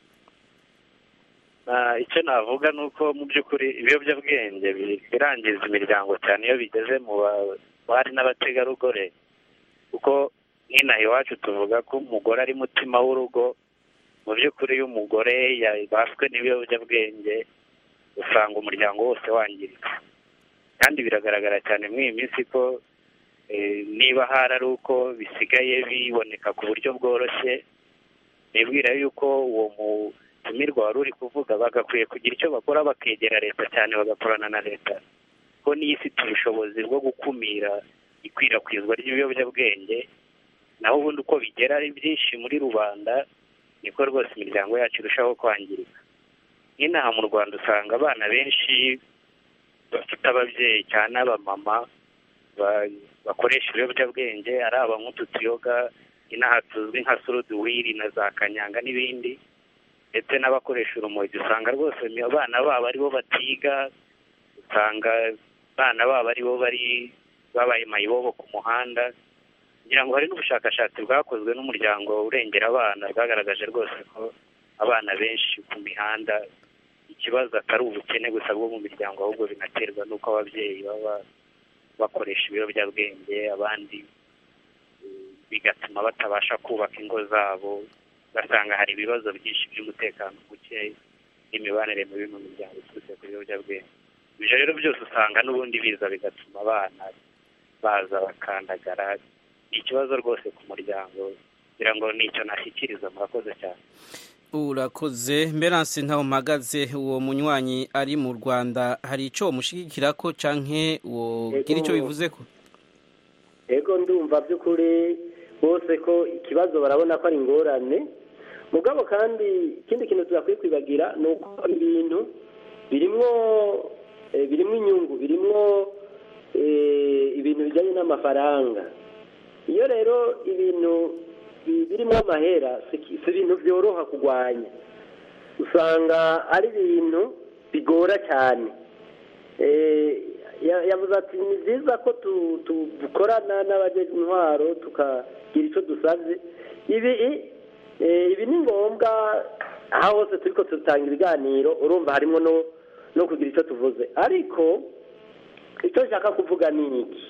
Ah icyo navuga nuko mu byukuri ibiyobyabwenge birangiza imiryango cyane iyo bigeze mu bari n'abategarugori kuko nk'inaha iwacu tuvuga ko umugore ari mutima w'urugo. Mu byukuri iyo umugore yabaswe n'ibiyobyabwenge usanga umuryango wose wangirika kandi biragaragara cyane muri iyi minsi ko niba hari ari uko bisigaye biboneka ku buryo bworoshye nibwira yuko uwo mutumirwa wari uri kuvuga bagakwiye kugira icyo bakora bakegera leta cyane bagakorana na leta ko niyo ifite ubushobozi bwo gukumira ikwirakwizwa ry'ibiyobyabwenge naho ubundi uko bigera ari byinshi muri rubanda niko rwose imiryango yacu irushaho kwangirika. nk'inaha mu Rwanda usanga abana benshi bafite ababyeyi cyane abamama bakoresha ibiyobyabwenge, ari abanywa utu tuyoga inaha tuzwi nka suruduwiri na za kanyanga n'ibindi, ndetse n'abakoresha urumogi. usanga rwose abana babo aribo batiga, usanga abana babo aribo bari babaye mayibobo ku muhanda. ngira ngo hari n'ubushakashatsi bwakozwe n'umuryango urengera abana bwagaragaje rwose ko abana benshi ku mihanda ikibazo atari ubukene gusa bwo mu miryango, ahubwo binaterwa n'uko ababyeyi baba bakoresha ibiyobyabwenge, abandi bigatuma batabasha kubaka ingo zabo. basanga hari ibibazo byinshi by'umutekano muke n'imibanire mibi mu miryango iturutse ku biyobyabwenge. ibyo rero byose usanga n'ubundi biza bigatuma abana baza bakandagara. ni ikibazo rwose ku muryango, kugira ngo nicyo nashyikiriza. murakoze cyane. urakoze. Meranse ntaho mpagaze, uwo munywanyi ari mu Rwanda, hari icyo mushigikira ko canke uwo gira icyo bivuze ko? Ego ndumva by'ukuri bose ko ikibazo barabona ko ari ingorane, mugabo kandi ikindi kintu tuzakwiye kwibagira ni uko ibintu birimwo birimwo inyungu, birimwo ibintu bijyanye n'amafaranga. iyo rero ibintu birimo amahera si ibintu byoroha kurwanya, usanga ari ibintu bigora cyane. yavuze ati ni byiza ko dukorana n'abajeje intwaro tukagira icyo dusabye. ibi ibi ni ngombwa, aho hose turi ko dutanga ibiganiro urumva harimo no kugira icyo tuvuze. ariko icyo nshaka kuvuga ni iki,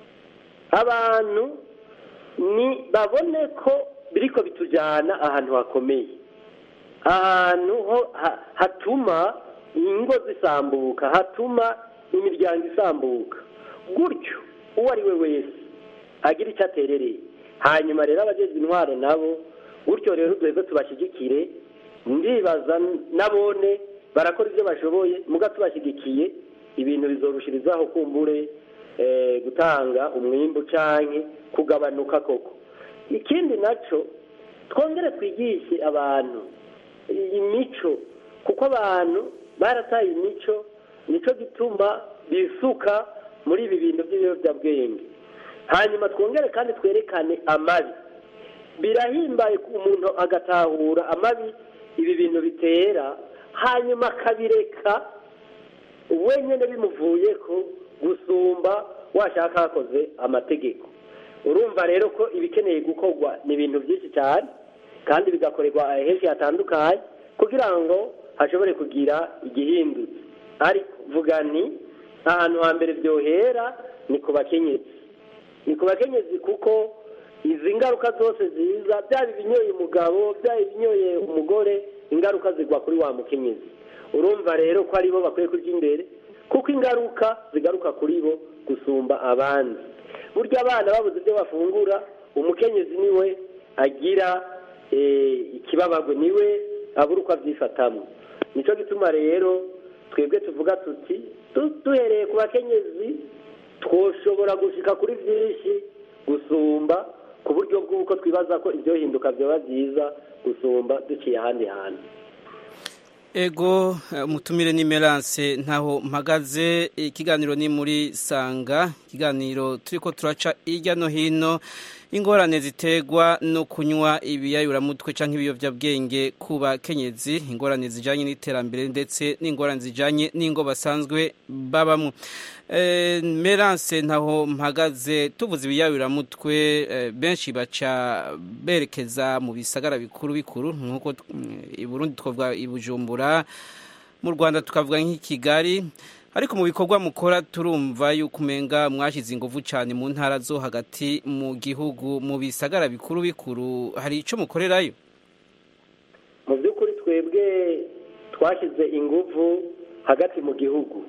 abantu ni babone ko biriko bitujyana ahantu hakomeye, ahantu hatuma ingo zisambuka, hatuma imiryango isambuka. gutyo uwo ari we wese agira icyo aterereye. hanyuma rero abajeje intwaro nabo gutyo rero twebwe tubashyigikire. ndibaza nabone barakora ibyo bashoboye, muga tubashyigikiye ibintu bizorushirizaho kumbure gutanga umwimbu canke kugabanuka koko. ikindi naco twongere twigishe abantu imico, kuko abantu barataye imico, nico gituma bisuka muri ibi bintu by'ibiyobyabwenge. hanyuma twongere kandi twerekane amabi. birahimbaye umuntu agatahura amabi ibi bintu bitera, hanyuma akabireka wenyine bimuvuye ko gusumba washaka hakoze amategeko. urumva rero ko ibikeneye gukorwa ni ibintu byinshi cyane, kandi bigakorerwa henshi hatandukanye kugira ngo hashobore kugira igihindutse. ariko vuga ni ahantu hambere byohera ni ku bakenyezi, ni ku bakenyezi kuko izi ngaruka zose ziza, byaba ibinyoye umugabo, byaba ibinyoye umugore, ingaruka zigwa kuri wa mukenyezi. urumva rero ko aribo bakwiye kurya imbere, kuko ingaruka zigaruka kuri bo gusumba abandi. burya abana babuze ibyo bafungura, umukenyezi niwe agira ikibabagwe, niwe abura uko abyifatamo. nicyo gituma rero twebwe tuvuga tuti duhereye ku bakenyezi twoshobora gushika kuri byinshi gusumba, ku buryo bw'uko twibaza ko ibyo hinduka byaba byiza gusumba duciye ahandi hantu. Ego mutumire ni Meranse ntaho mpagaze. Ikiganiro ni muri Sanga, ikiganiro turiko turaca irya no hino ingorane zitegwa no kunywa ibiyayuramutwe canke ibiyovyabwenge ku bakenyezi, ingorane zijanye n'iterambere ndetse n'ingorane zijanye n'ingo basanzwe babamwe. E, Meranse ntaho mpagaze, tuvuze ibiyayuramutwe e, benshi baca berekeza mu bisagara bikuru bikuru nkuko i Burundi twavuga i Bujumbura, mu Rwanda tukavuga nk'i Kigali, ariko mu bikorwa mukora turumva yuko umenga mwashize ingufu cyane mu ntara zo hagati mu gihugu, mu bisagara bikuru bikuru. hari ico mukorerayo? mu by'ukuri twebwe twashize ingufu hagati mu gihugu,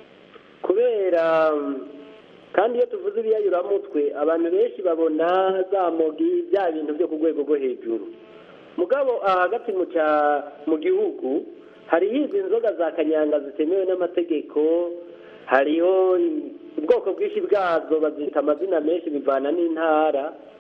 kubera kandi iyo tuvuze ibiyayuramutwe abantu benshi babona za mogi, bya bintu byo ku rwego rwo hejuru. mugabo aha hagati mu gihugu hariho izi nzoga za kanyanga zitemewe n'amategeko, hariho ubwoko bwinshi bwazo bazita amazina menshi bivana n'intara.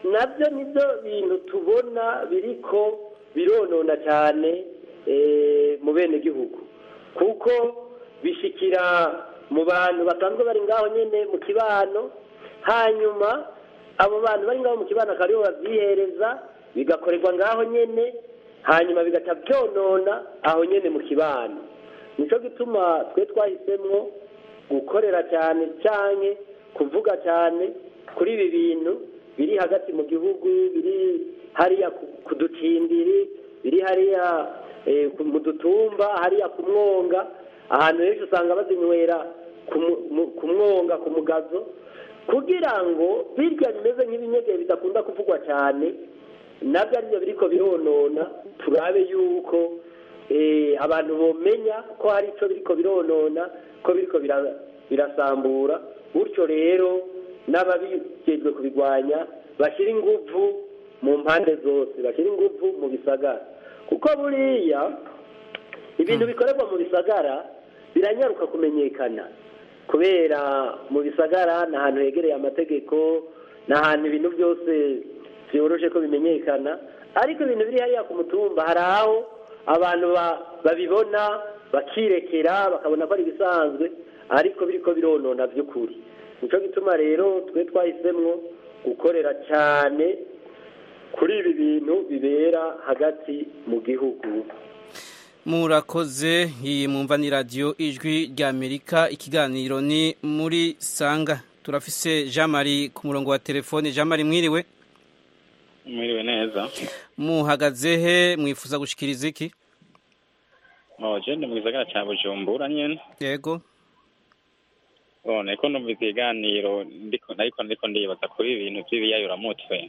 nabyo nibyo bintu tubona biriko bironona cyane mu bene gihugu kuko bishikira mu bantu basanzwe bari ngaho nyine mu kibano hanyuma abo bantu bari ngaho mu kibano akaba aribo babyihereza bigakorerwa ngaho nyine hanyuma bigaca byonona aho nyine mu kibano nicyo gituma twe twahisemo gukorera cyane cyane kuvuga cyane kuri ibi bintu biri hagati mu gihugu biri hariya ku ducindiri biri hariya mu dutumba hariya ku mwonga ahantu henshi usanga bazinywera ku mwonga ku mugazo kugira ngo birya bimeze nk'ibinyegere bidakunda kuvugwa cyane nabyo aribyo biriko bironona turabe yuko abantu bomenya ko hari icyo biriko bironona ko biriko birasambura gutyo rero n'ababijejwe kubigwanya bashyira ingufu mu mpande zose bashyira ingufu mu bisagara kuko buriya ibintu bikorerwa mu bisagara biranyaruka kumenyekana kubera mu bisagara ni ahantu hegereye amategeko ni ahantu ibintu byose byoroshe ko bimenyekana ariko ibintu biri hariya ku mutumba hari aho abantu babibona bakirekera bakabona ko ari ibisanzwe ariko biriko bironona by'ukuri nicyo gituma rero twe twahisemo gukorera cyane kuri ibi bintu bibera hagati mu gihugu. Murakoze, iyi mwumva ni radiyo ijwi ry'Amerika, ikiganiro ni muri Sanga. Turafise Jean Marie ku murongo wa telefone. Jean Marie mwiriwe? Mwiriwe neza. Muhagaze he, mwifuza gushikiriza iki? Oh, je ndi mu gisagara ca Bujumbura nyene. Yego. Oh, niko numva ikiganiro ndiko nariko ndiko ndibaza kuri ibintu by'ibiyayuramutwe.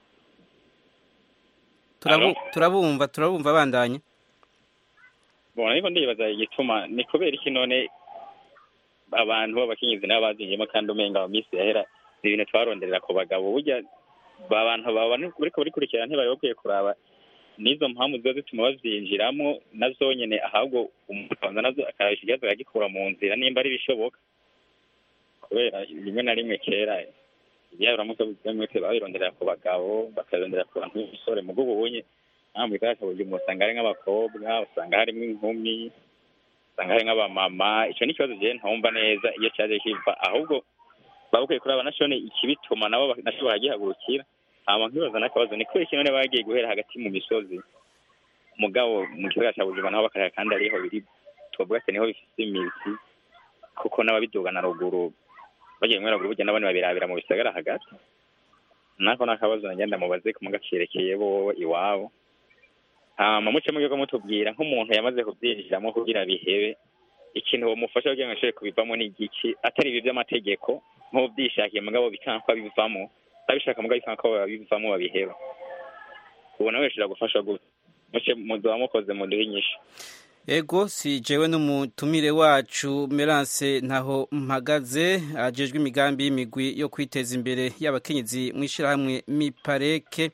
Turabu turabumva turabumva bandanye. Bona niko ndibaza igituma ni kubera iki none abantu b'abakinyizi n'abazingiyemo kandi umenga mu minsi yahera ibintu twaronderera ku bagabo burya abantu babana buriko burikurikirana ntibari bakwiye kuraba nizo mpamvu zo zituma bavyinjiramo nazo nyene ahubwo umutanza nazo akabishigaza agikura mu nzira nimba ari bishoboka kubera rimwe na rimwe kera ibyayuramutwe by'umutwe babironderera ku bagabo bakazonderera ku bantu b'isore mu bwo bunye nta muri kaka buryo musanga ari nk'abakobwa usanga harimo inkumi usanga hari nk'abamama ico ni kibazo je ntumva neza iyo cyaje kiva ahubwo babukwiye kuraba nashone ikibituma nabo nashobora gihagurukira hama nkibaza nakabazo ni kubera iki none bagiye guhera hagati mu misozi mugabo mu kibazo cya Bujumbura naho bakareka kandi ariho biri twavuga ati niho bifite imizi kuko n'ababidugana ruguru bagiye mwera ruguru bugenda bane babirabira mu bisagara hagati nako nakabazo ngenda mubaze kumugacyerekeye bo iwabo hama muce mugiye ko mutubwira nk'umuntu yamaze kubyinjiramo kugira bihebe ikintu bomufasha kugira ngo ashobore kubivamo n'igiki atari ibi by'amategeko nko byishakiye mugabo bikankwa bivamo abishaka mugabo bikankwa bivamo babiheba ubona weshira gufasha gute muce muzo mukoze mu duhinyisha. Ego si jewe n'umutumire wacu Merance ntaho mpagaze ajejwe imigambi y'imigwi yo kwiteza imbere y'abakenyezi mwishirahamwe Mipareke.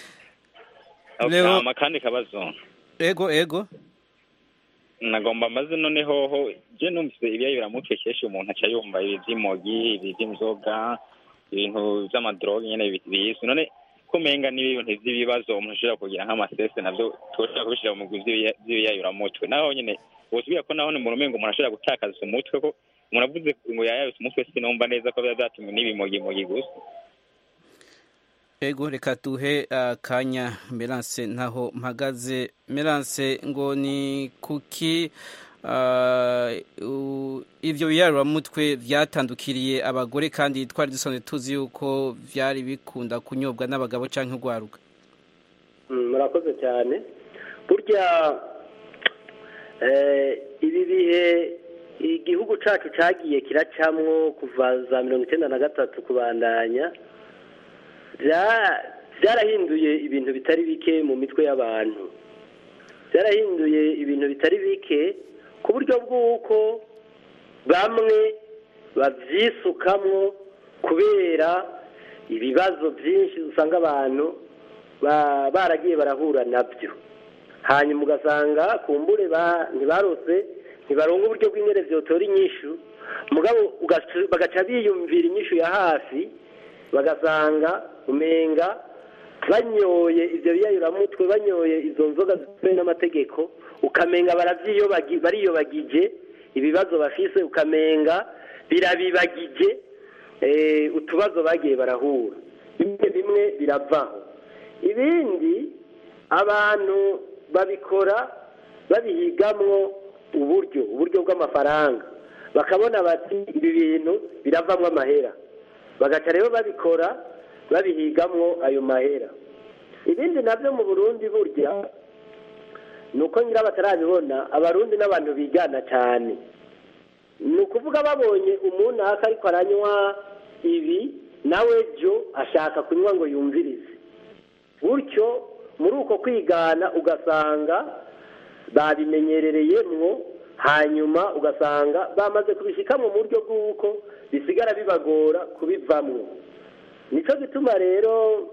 Leo makandi kabazo. Ego ego. Nagomba maze none hoho je numvise ibiyayuramutwe keshi umuntu aca yumva iby'imogi iby'inzoga ibintu by'amadroge nyene bizi none kumenga n'ibintu by'ibibazo umuntu ashobora kugira nk'amasese navyo toshaka kubishira mu guzwi by'ibiyayuramutwe naho nyene bosubira ko naho mu rumengo umuntu ashobora gutakaza umutwe ko umuntu avuze ngo yayayuse umutwe sinomba neza ko byazatumwe n'ibimogi mogi gusa. Ego reka tuhe akanya uh, Merance ntaho mpagaze. Merance ngo ni kuki uh, uh, ivyo biyaruramutwe vyatandukiriye abagore kandi twari dusone tuzi yuko vyari bikunda kunyobwa n'abagabo canke ugwaruka. Murakoze mm, cyane burya eh ibi bihe igihugu cacu cagiye kiracamwo kuva za mirongo icyenda na gatatu kubandanya byarahinduye ibintu bitari bike mu mitwe y'abantu byarahinduye ibintu bitari bike ku buryo bw'uko bamwe bavyisukamwo kubera ibibazo byinshi usanga abantu baragiye barahura nabyo hanyuma ugasanga kumbure ntibarose ntibaronga uburyo bw'ingere vyotora inyishu mugabo bagaca biyumvira inyishu ya hafi bagasanga umenga banyoye ibyo biyayuramutwe banyoye izo nzoga zitemewe n'amategeko ukamenga bariyobagije ibibazo bafise ukamenga birabibagije utubazo bagiye barahura bimwe bimwe biravaho ibindi abantu babikora babihigamwo uburyo uburyo bw'amafaranga bakabona bati ibi bintu biravamwo amahera bagaca rero babikora babihigamwo ayo mahera ibindi nabyo mu Burundi burya nuko ngira batarabibona abarundi n'abantu bigana cyane ni ukuvuga babonye umuntu aka ariko aranywa ibi nawe jo ashaka kunywa ngo yumvirize gutyo muri uko kwigana ugasanga babimenyerereyemwo hanyuma ugasanga bamaze kubishikamwo mu buryo bw'uko bisigara bibagora kubivamwo nicyo gituma rero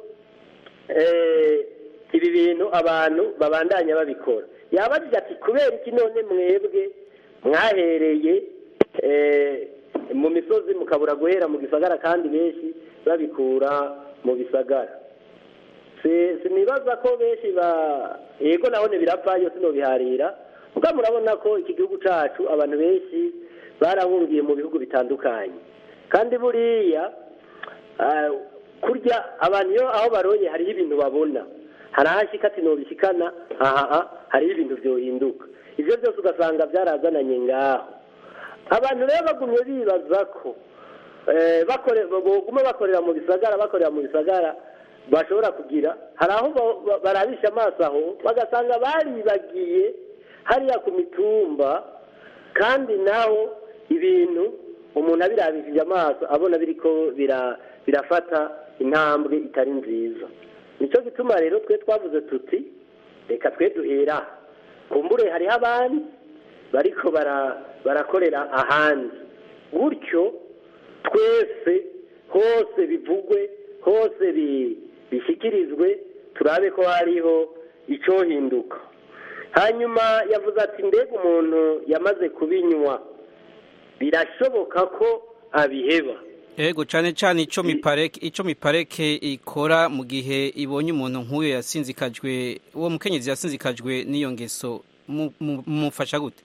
ibi bintu abantu babandanya babikora yabajije ati kubera iki none mwebwe mwahereye mu misozi mukabura guhera mu gisagara kandi benshi babikura mu bisagara sinibaza ko benshi ba yego nabone birapfayo sinobiharira kuko murabona ko iki gihugu cyacu abantu benshi barahungiye mu bihugu bitandukanye kandi buriya kurya abantu iyo aho baronye hariho ibintu babona hari ahashyika ati ntubishyikana aha hariho ibintu byohinduka ibyo byose ugasanga byarazananye ngaho abantu rero bagumye bibaza ko baguma bakorera mu bisagara bakorera mu bisagara bashobora kugira hari aho barabisha amaso aho bagasanga baribagiye hariya ku mitumba kandi naho ibintu umuntu abirabishije amaso abona biriko birafata intambwe itari nziza nicyo gituma rero twe twavuze tuti reka twe duhera kumbure hariho abandi bariko barakorera ahandi gutyo twese hose bivugwe hose bishyikirizwe turabe ko hariho icyohinduka hanyuma yavuze ati mbega umuntu yamaze kubinywa birashoboka ko abiheba yego cyane cyane icyo mipareke icyo mipareke ikora mu gihe ibonye umuntu nk'uyu yasinzikajwe uwo mukenyezi yasinzikajwe n'iyo ngeso mumufasha gute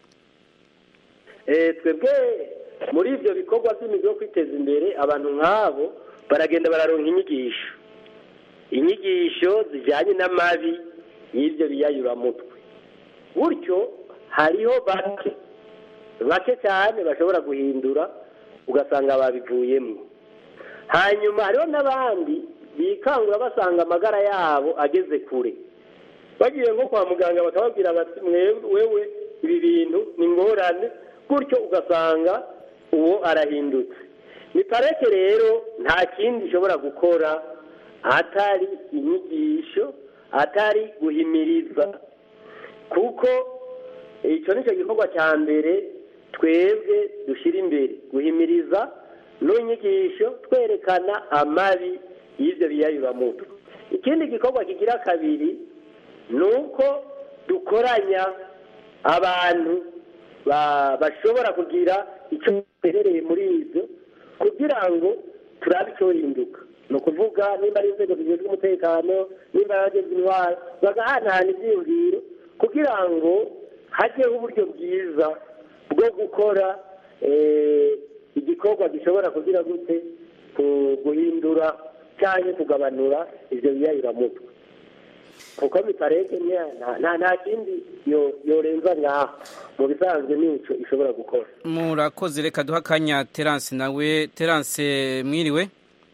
twebwe muri ibyo bikorwa by'imizi yo kwiteza imbere abantu nk'abo baragenda bararonka inyigisho inyigisho zijyanye n'amabi y'ibyo biyayuramutwe gutyo hariho bake bake cyane bashobora guhindura ugasanga babivuyemo hanyuma hariho n'abandi bikangura basanga amagara yabo ageze kure bagiye nko kwa muganga bakababwira bati wewe ibi bintu ni ingorane gutyo ugasanga uwo arahindutse ni pareke rero nta kindi ishobora gukora atari inyigisho atari guhimiriza kuko icyo ni cyo gikorwa cya mbere twebwe dushyira imbere guhimiriza n'inyigisho twerekana amabi y'ibyo biyayuramutwe ikindi gikorwa kigira kabiri ni uko dukoranya abantu bashobora kugira icyo baherereye muri ibyo kugira ngo turabe icyo hinduka ni ukuvuga nimba ari inzego zishinzwe umutekano nimba ari abageze intwaro bagahanahana ibyiyumviro kugira ngo hajyeho uburyo bwiza bwo gukora igikorwa gishobora kugira gute guhindura cyangwa kugabanura ibyo biyayuramutwe kuko bitareke nta kindi yorenza ngaho mu bisanzwe n'icyo ishobora gukora murakoze reka duha akanya Terence nawe Terence mwiriwe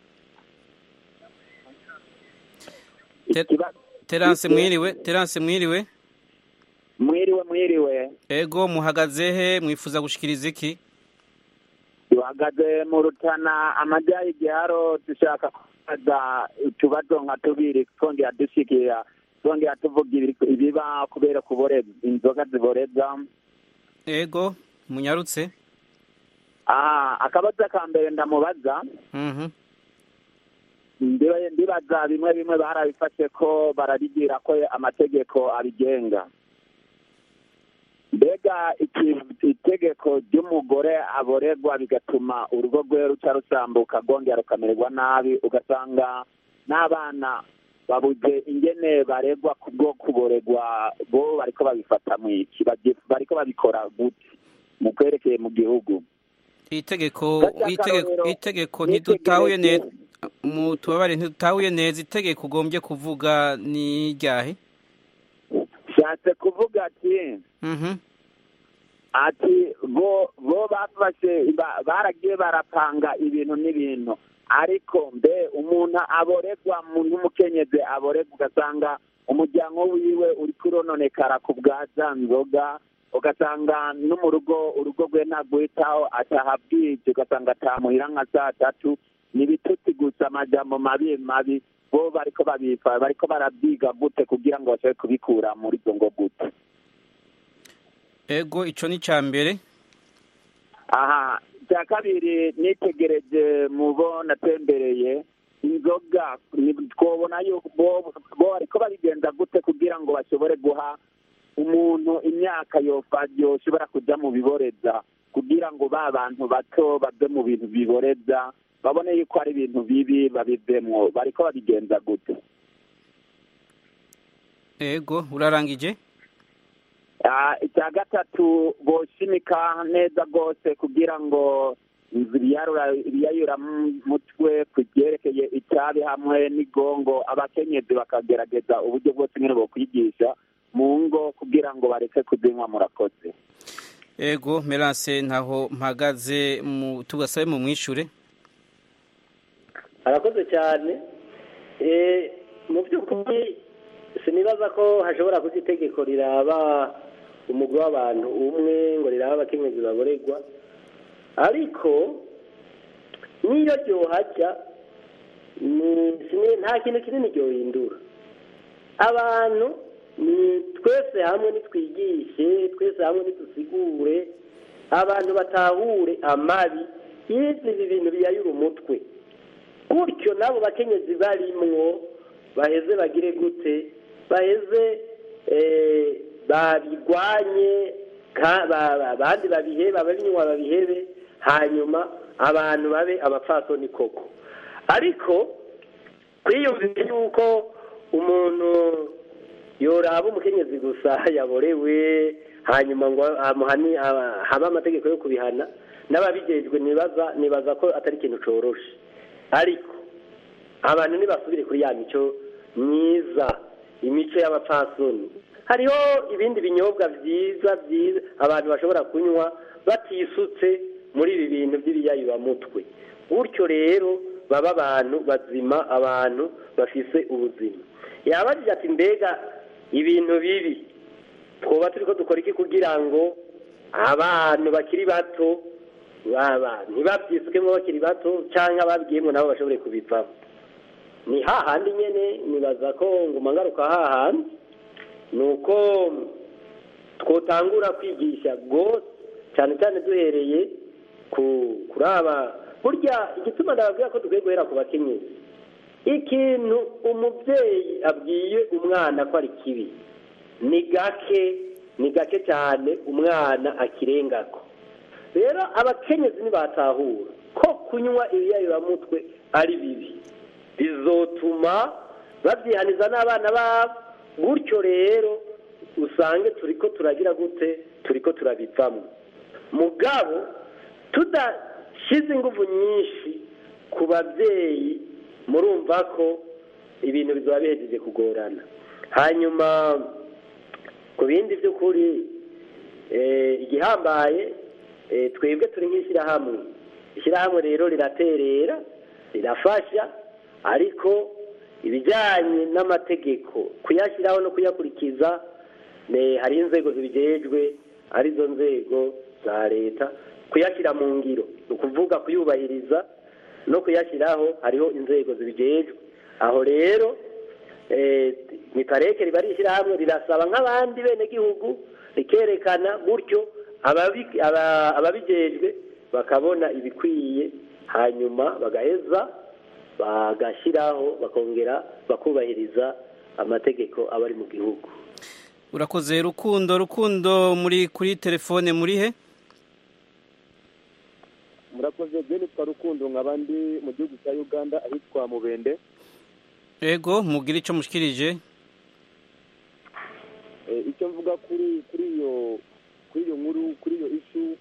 Terence mwiriwe Terence mwiriwe mwiriwe mwiriwe ego muhagaze he mwifuza gushikiriza iki duhagaze mu Rutana amajyayi igiharo dushaka kubaza utubazo nka tubiri twongera dushikira twongera tuvuga ibiba kubera kuboreza inzoga ziboreza ego munyarutse aha akabazo ka mbere ndamubaza mhm ndibaza bimwe bimwe barabifashe ko barabigira ko amategeko abigenga mbega itegeko ry'umugore aborerwa bigatuma urugo rwe ruca rusambuka rwongera rukamererwa nabi ugasanga n'abana babuze ingene baregwa kubwo kuboregwa bo bariko babifata mwiki bariko babikora gute mu kwerekeye mu gihugu itegeko itegeko itegeko ntidutahuye neza mu tubabare ntidutahuye neza itegeko ugombye kuvuga ni ryahe shatse kuvuga ati mhm ati bo bo bafashe baragiye barapanga ibintu n'ibintu ariko mbe umuntu aboregwa muntu umukenyeze aboregwa ugasanga umuryango wiwe uri kurononekara ku bwa za nzoga ugasanga no mu rugo urugo rwe ntagwitaho atahabwije ugasanga atamuhira nka saa tatu n'ibitutsi gusa amajambo mabi mabi bo bariko babifa bariko barabyiga gute kugira ngo bashobore kubikura muri izo ngo gute ego ico ni ca mbere aha cya kabiri nitegereje mu bo natembereye inzoga twobona yuko bo bariko babigenza gute kugira ngo bashobore guha umuntu imyaka yoshobora kuja mu biboreza kugira ngo ba bantu bato bave mu bintu biboreza babone yuko ari ibintu bibi babivemwo bariko babigenza gute ego urarangije icya gatatu boshimika neza rwose kugira ngo ibiyayura mutwe ku byerekeye itabi hamwe n'igongo abakenyezi bakagerageza uburyo bwose nyine bwo kwigisha mu ngo kugira ngo bareke kuzinywa murakoze ego Merance ntaho mpagaze tugasabe mu mwishure arakoze cyane mu by'ukuri sinibaza ko hashobora kuba itegeko riraba umugwi w'abantu umwe ngo riraba abakenyezi baboregwa ariko niyo ryohajya nta kintu kinini ryohindura abantu ni twese hamwe nitwigishe twese hamwe nitusigure abantu batahure amabi yizi ibi bintu biyayura umutwe gutyo nabo bakenyezi barimwo baheze bagire gute baheze babigwanye abandi babihebe ababinywa babihebe hanyuma abantu babe abapfasoni koko ariko kwiyumvira yuko umuntu yoraba umukenyezi gusa yaborewe hanyuma ngo habe amategeko yo kubihana n'ababijejwe nibaza nibaza ko atari ikintu coroshe ariko abantu nibasubire kuri ya mico myiza imico y'abapfasoni hariho ibindi binyobwa byiza byiza abantu bashobora kunywa batisutse muri ibi bintu by'ibiyayuramutwe gutyo rero baba abantu bazima abantu bafise ubuzima yabajije ati mbega ibintu bibi twoba turiko dukora iki kugira ngo abantu bakiri bato baba ntibabyisukemo bakiri bato cyangwa ababwiyemo nabo bashobore kubivamo ni hahandi nyene nibaza ko nguma ngaruka hahandi ni uko twotangura kwigisha rwose cyane cyane duhereye kuri aba burya igituma ndababwira ko dukwiye guhera ku bakenyezi ikintu umubyeyi abwiye umwana ko ari kibi ni gake ni gake cyane umwana akirengako rero abakenyezi nibatahura ko kunywa ibiyayuramutwe ari bibi bizotuma babyihaniza n'abana babo gutyo rero usange turiko turagira gute turiko turabivamo mugabo tudashyize ingufu nyinshi ku babyeyi murumva ko ibintu bizaba bihejeje kugorana hanyuma ku bindi by'ukuri igihambaye twebwe turi nk'ishyirahamwe ishyirahamwe rero riraterera rirafasha ariko ibijyanye n'amategeko kuyashyiraho no kuyakurikiza hari inzego zibijejwe arizo nzego za leta kuyashyira mu ngiro ni ukuvuga kuyubahiriza no kuyashyiraho hariho inzego zibijejwe aho rero mipareke riba ari ishyirahamwe rirasaba nk'abandi benegihugu rikerekana gutyo ababijejwe bakabona ibikwiye hanyuma bagaheza bagashyiraho bakongera bakubahiriza amategeko aba ari mu gihugu urakoze rukundo rukundo muri kuri telefone muri he murakoze je nitwa rukundo nk'abandi mu gihugu cya Uganda ahitwa Mubende Ego mugira ico mushikirije. Icyo mvuga kuri kuri iyo kuri iyo nkuru kuri iyo issue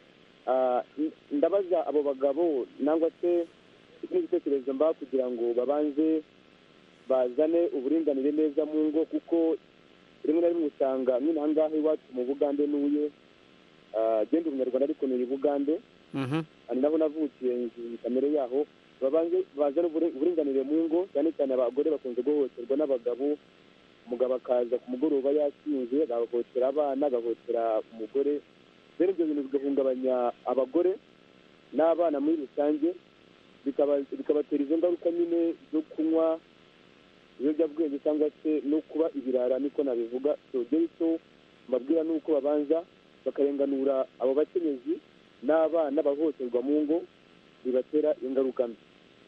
ndabaza abo bagabo nangwa se n'igitekerezo mba kugira ngo babanze bazane uburinganire neza mu ngo, kuko rimwe na rimwe usanga nyine aha ngaha iwacu mu Bugande nuye genda umunyarwanda ariko ni Bugande ari nabo navukiye nzi kamere yaho, babanze bazane uburinganire mu ngo, cyane cyane abagore bakunze guhohoterwa n'abagabo, umugabo akaza ku mugoroba yasinze agahohotera abana agahohotera umugore, rero ibyo bintu bigahungabanya abagore n'abana muri rusange, bikabatera izo ngaruka nyine zo kunywa ibiyobyabwenge cyangwa se no kuba ibirara, niko nabivuga. Sogeye icyo mbabwira ni uko babanza bakarenganura abo bakenyezi n'abana bahohoterwa mu ngo bibatera ingaruka mbi.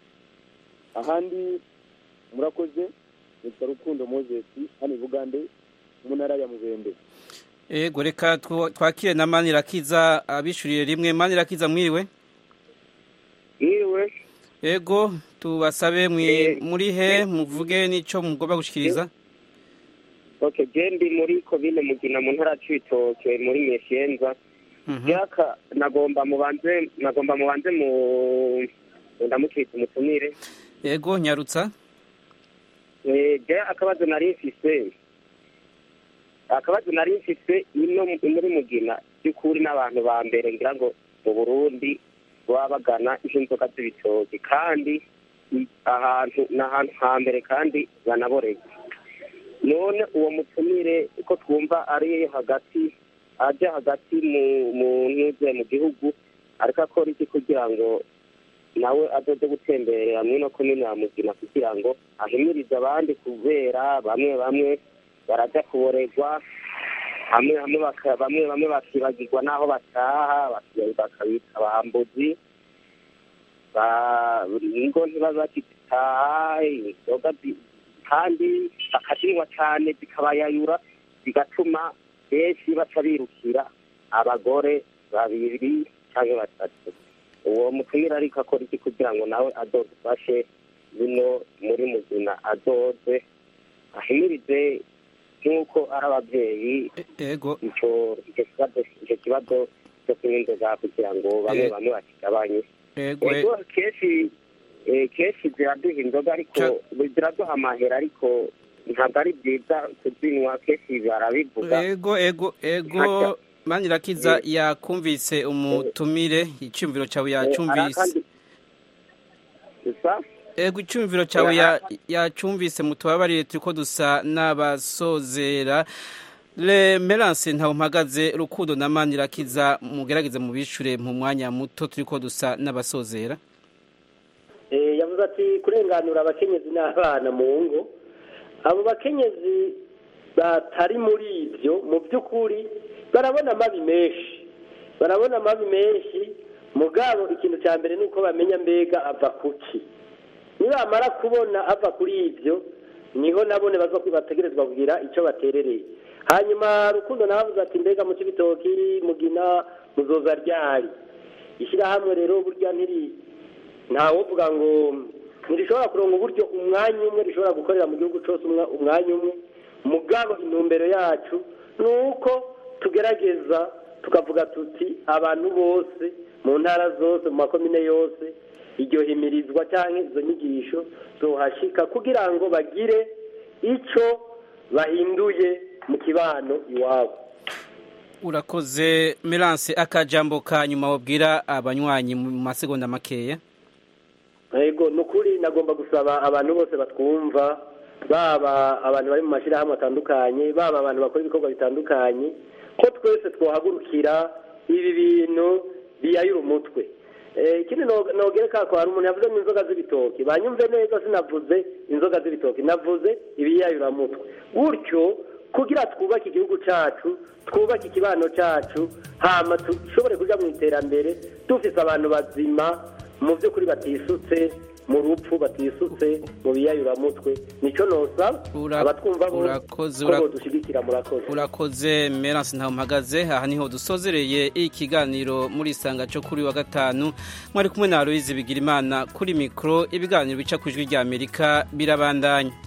Ahandi murakoze, nitwa Rukundo Moses hano i Bugande mu ntara ya Mubende. Ego reka twakire na Manirakiza abishuriye rimwe. Manirakiza mwiriwe? Mwiriwe. Ego tubasabe muri he muvuge nico mugomba gushikiriza. Okay, jendi muri Komine Mugina mu ntara Cibitoke muri Meshenza. Yaka nagomba mubanze nagomba mubanze mu ndamukitse umutumire. Ego nyarutsa. Eh je akabazo nari mfise. Akabazo nari mfise ino muri Mugina cyukuri n'abantu ba mbere ngira ngo mu Burundi babagana inzoka z'ibitoki, kandi ahantu n'ahantu hambere kandi banaboreye. None uwo mutumire uko twumva ari hagati aje hagati mu mu ntuze mu gihugu, ariko akora iki kugira ngo nawe azoze gutemberera mwino Komine ya Mugina kugira ngo ahimirize abandi, kubera bamwe bamwe baraja kuborerwa, hamwe hamwe bamwe bamwe bakibagirwa naho bataha, bakabita abambuzi, ingo ntibaza bakitaha, inzoga kandi bakazinywa cyane zikabayayura, bigatuma benshi baca birukira abagore babiri cyangwa batatu. Uwo mutumira ariko akora iki kugira ngo nawe azodufashe bino muri Mugina, azoze ahimirize nk'uko ari ababyeyi icyo kibazo cyo kunywa inzoga kugira ngo bamwe bamwe bakigabanye. Ego kenshi kenshi ziraduha inzoga ariko ziraduha amahera, ariko ntabwo ari byiza kuzinywa, kenshi barabivuga. Ego ego ego Manirakiza yakumvise umutumire, icyumviro cyawe yacyumvise. Ego icyumviro cyawe yacyumvise, mutubabarire turiko dusa n'abasozera. Le Melance ntaho mpagaze, Rukundo na Manirakiza mugerageze mu bishure mu mwanya muto turiko dusa n'abasozera. Eh yavuze ati kurenganura abakenyezi n'abana mu ngo. Abo bakenyezi batari muri ivyo mu by'ukuri barabona amabi menshi, barabona amabi menshi, mugabo ikintu cya mbere nuko bamenya mbega ava kuki. Nibamara kubona ava kuri ivyo niho nabone bazo kwibategerezwa kugira icyo baterereye. Hanyuma Rukundo navuze ati mbega mu Cibitoki Mugina muzoza ryari. Ishyirahamwe rero burya ntiri ntawo uvuga ngo ntirishobora kuronga uburyo umwanya umwe rishobora gukorera mu gihugu cyose umwanya umwe, mugabo intumbero yacu nuko tugerageza tukavuga tuti abantu bose mu ntara zose mu makomine yose iryo himirizwa cyangwa izo nyigisho zohashika kugira ngo bagire icyo bahinduye mu kibano iwabo. Urakoze Melance, akajambo ka nyuma wabwira abanywanyi mu masegonda makeya. Yego nukuri nagomba gusaba abantu bose batwumva, baba abantu bari mu mashirahamwe atandukanye, baba abantu bakora ibikorwa bitandukanye, ko twese twohagurukira ibi bintu biyayura umutwe. Eh ikindi nogereka ko hari umuntu yavuze mu inzoga z'ibitoki, banyumve neza sinavuze inzoga z'ibitoki, navuze ibiyayura mutwe. Gutyo kugira twubake igihugu cyacu, twubake ikibano cyacu, hama tushobore kuja mu iterambere dufise abantu bazima mu byo kuri batisutse mu rupfu, batisutse mu biyayuramutwe. Nico nosa abatwumva bo ko dushigikira. Murakoze. Urakoze Melance ntaho mpagaze. Aha niho dusozereye ikiganiro muri Sanga cyo kuri wa gatanu. Mwari kumwe na Aloise Bigirimana kuri mikro. Ibiganiro bica kwijwi rya Amerika birabandanya.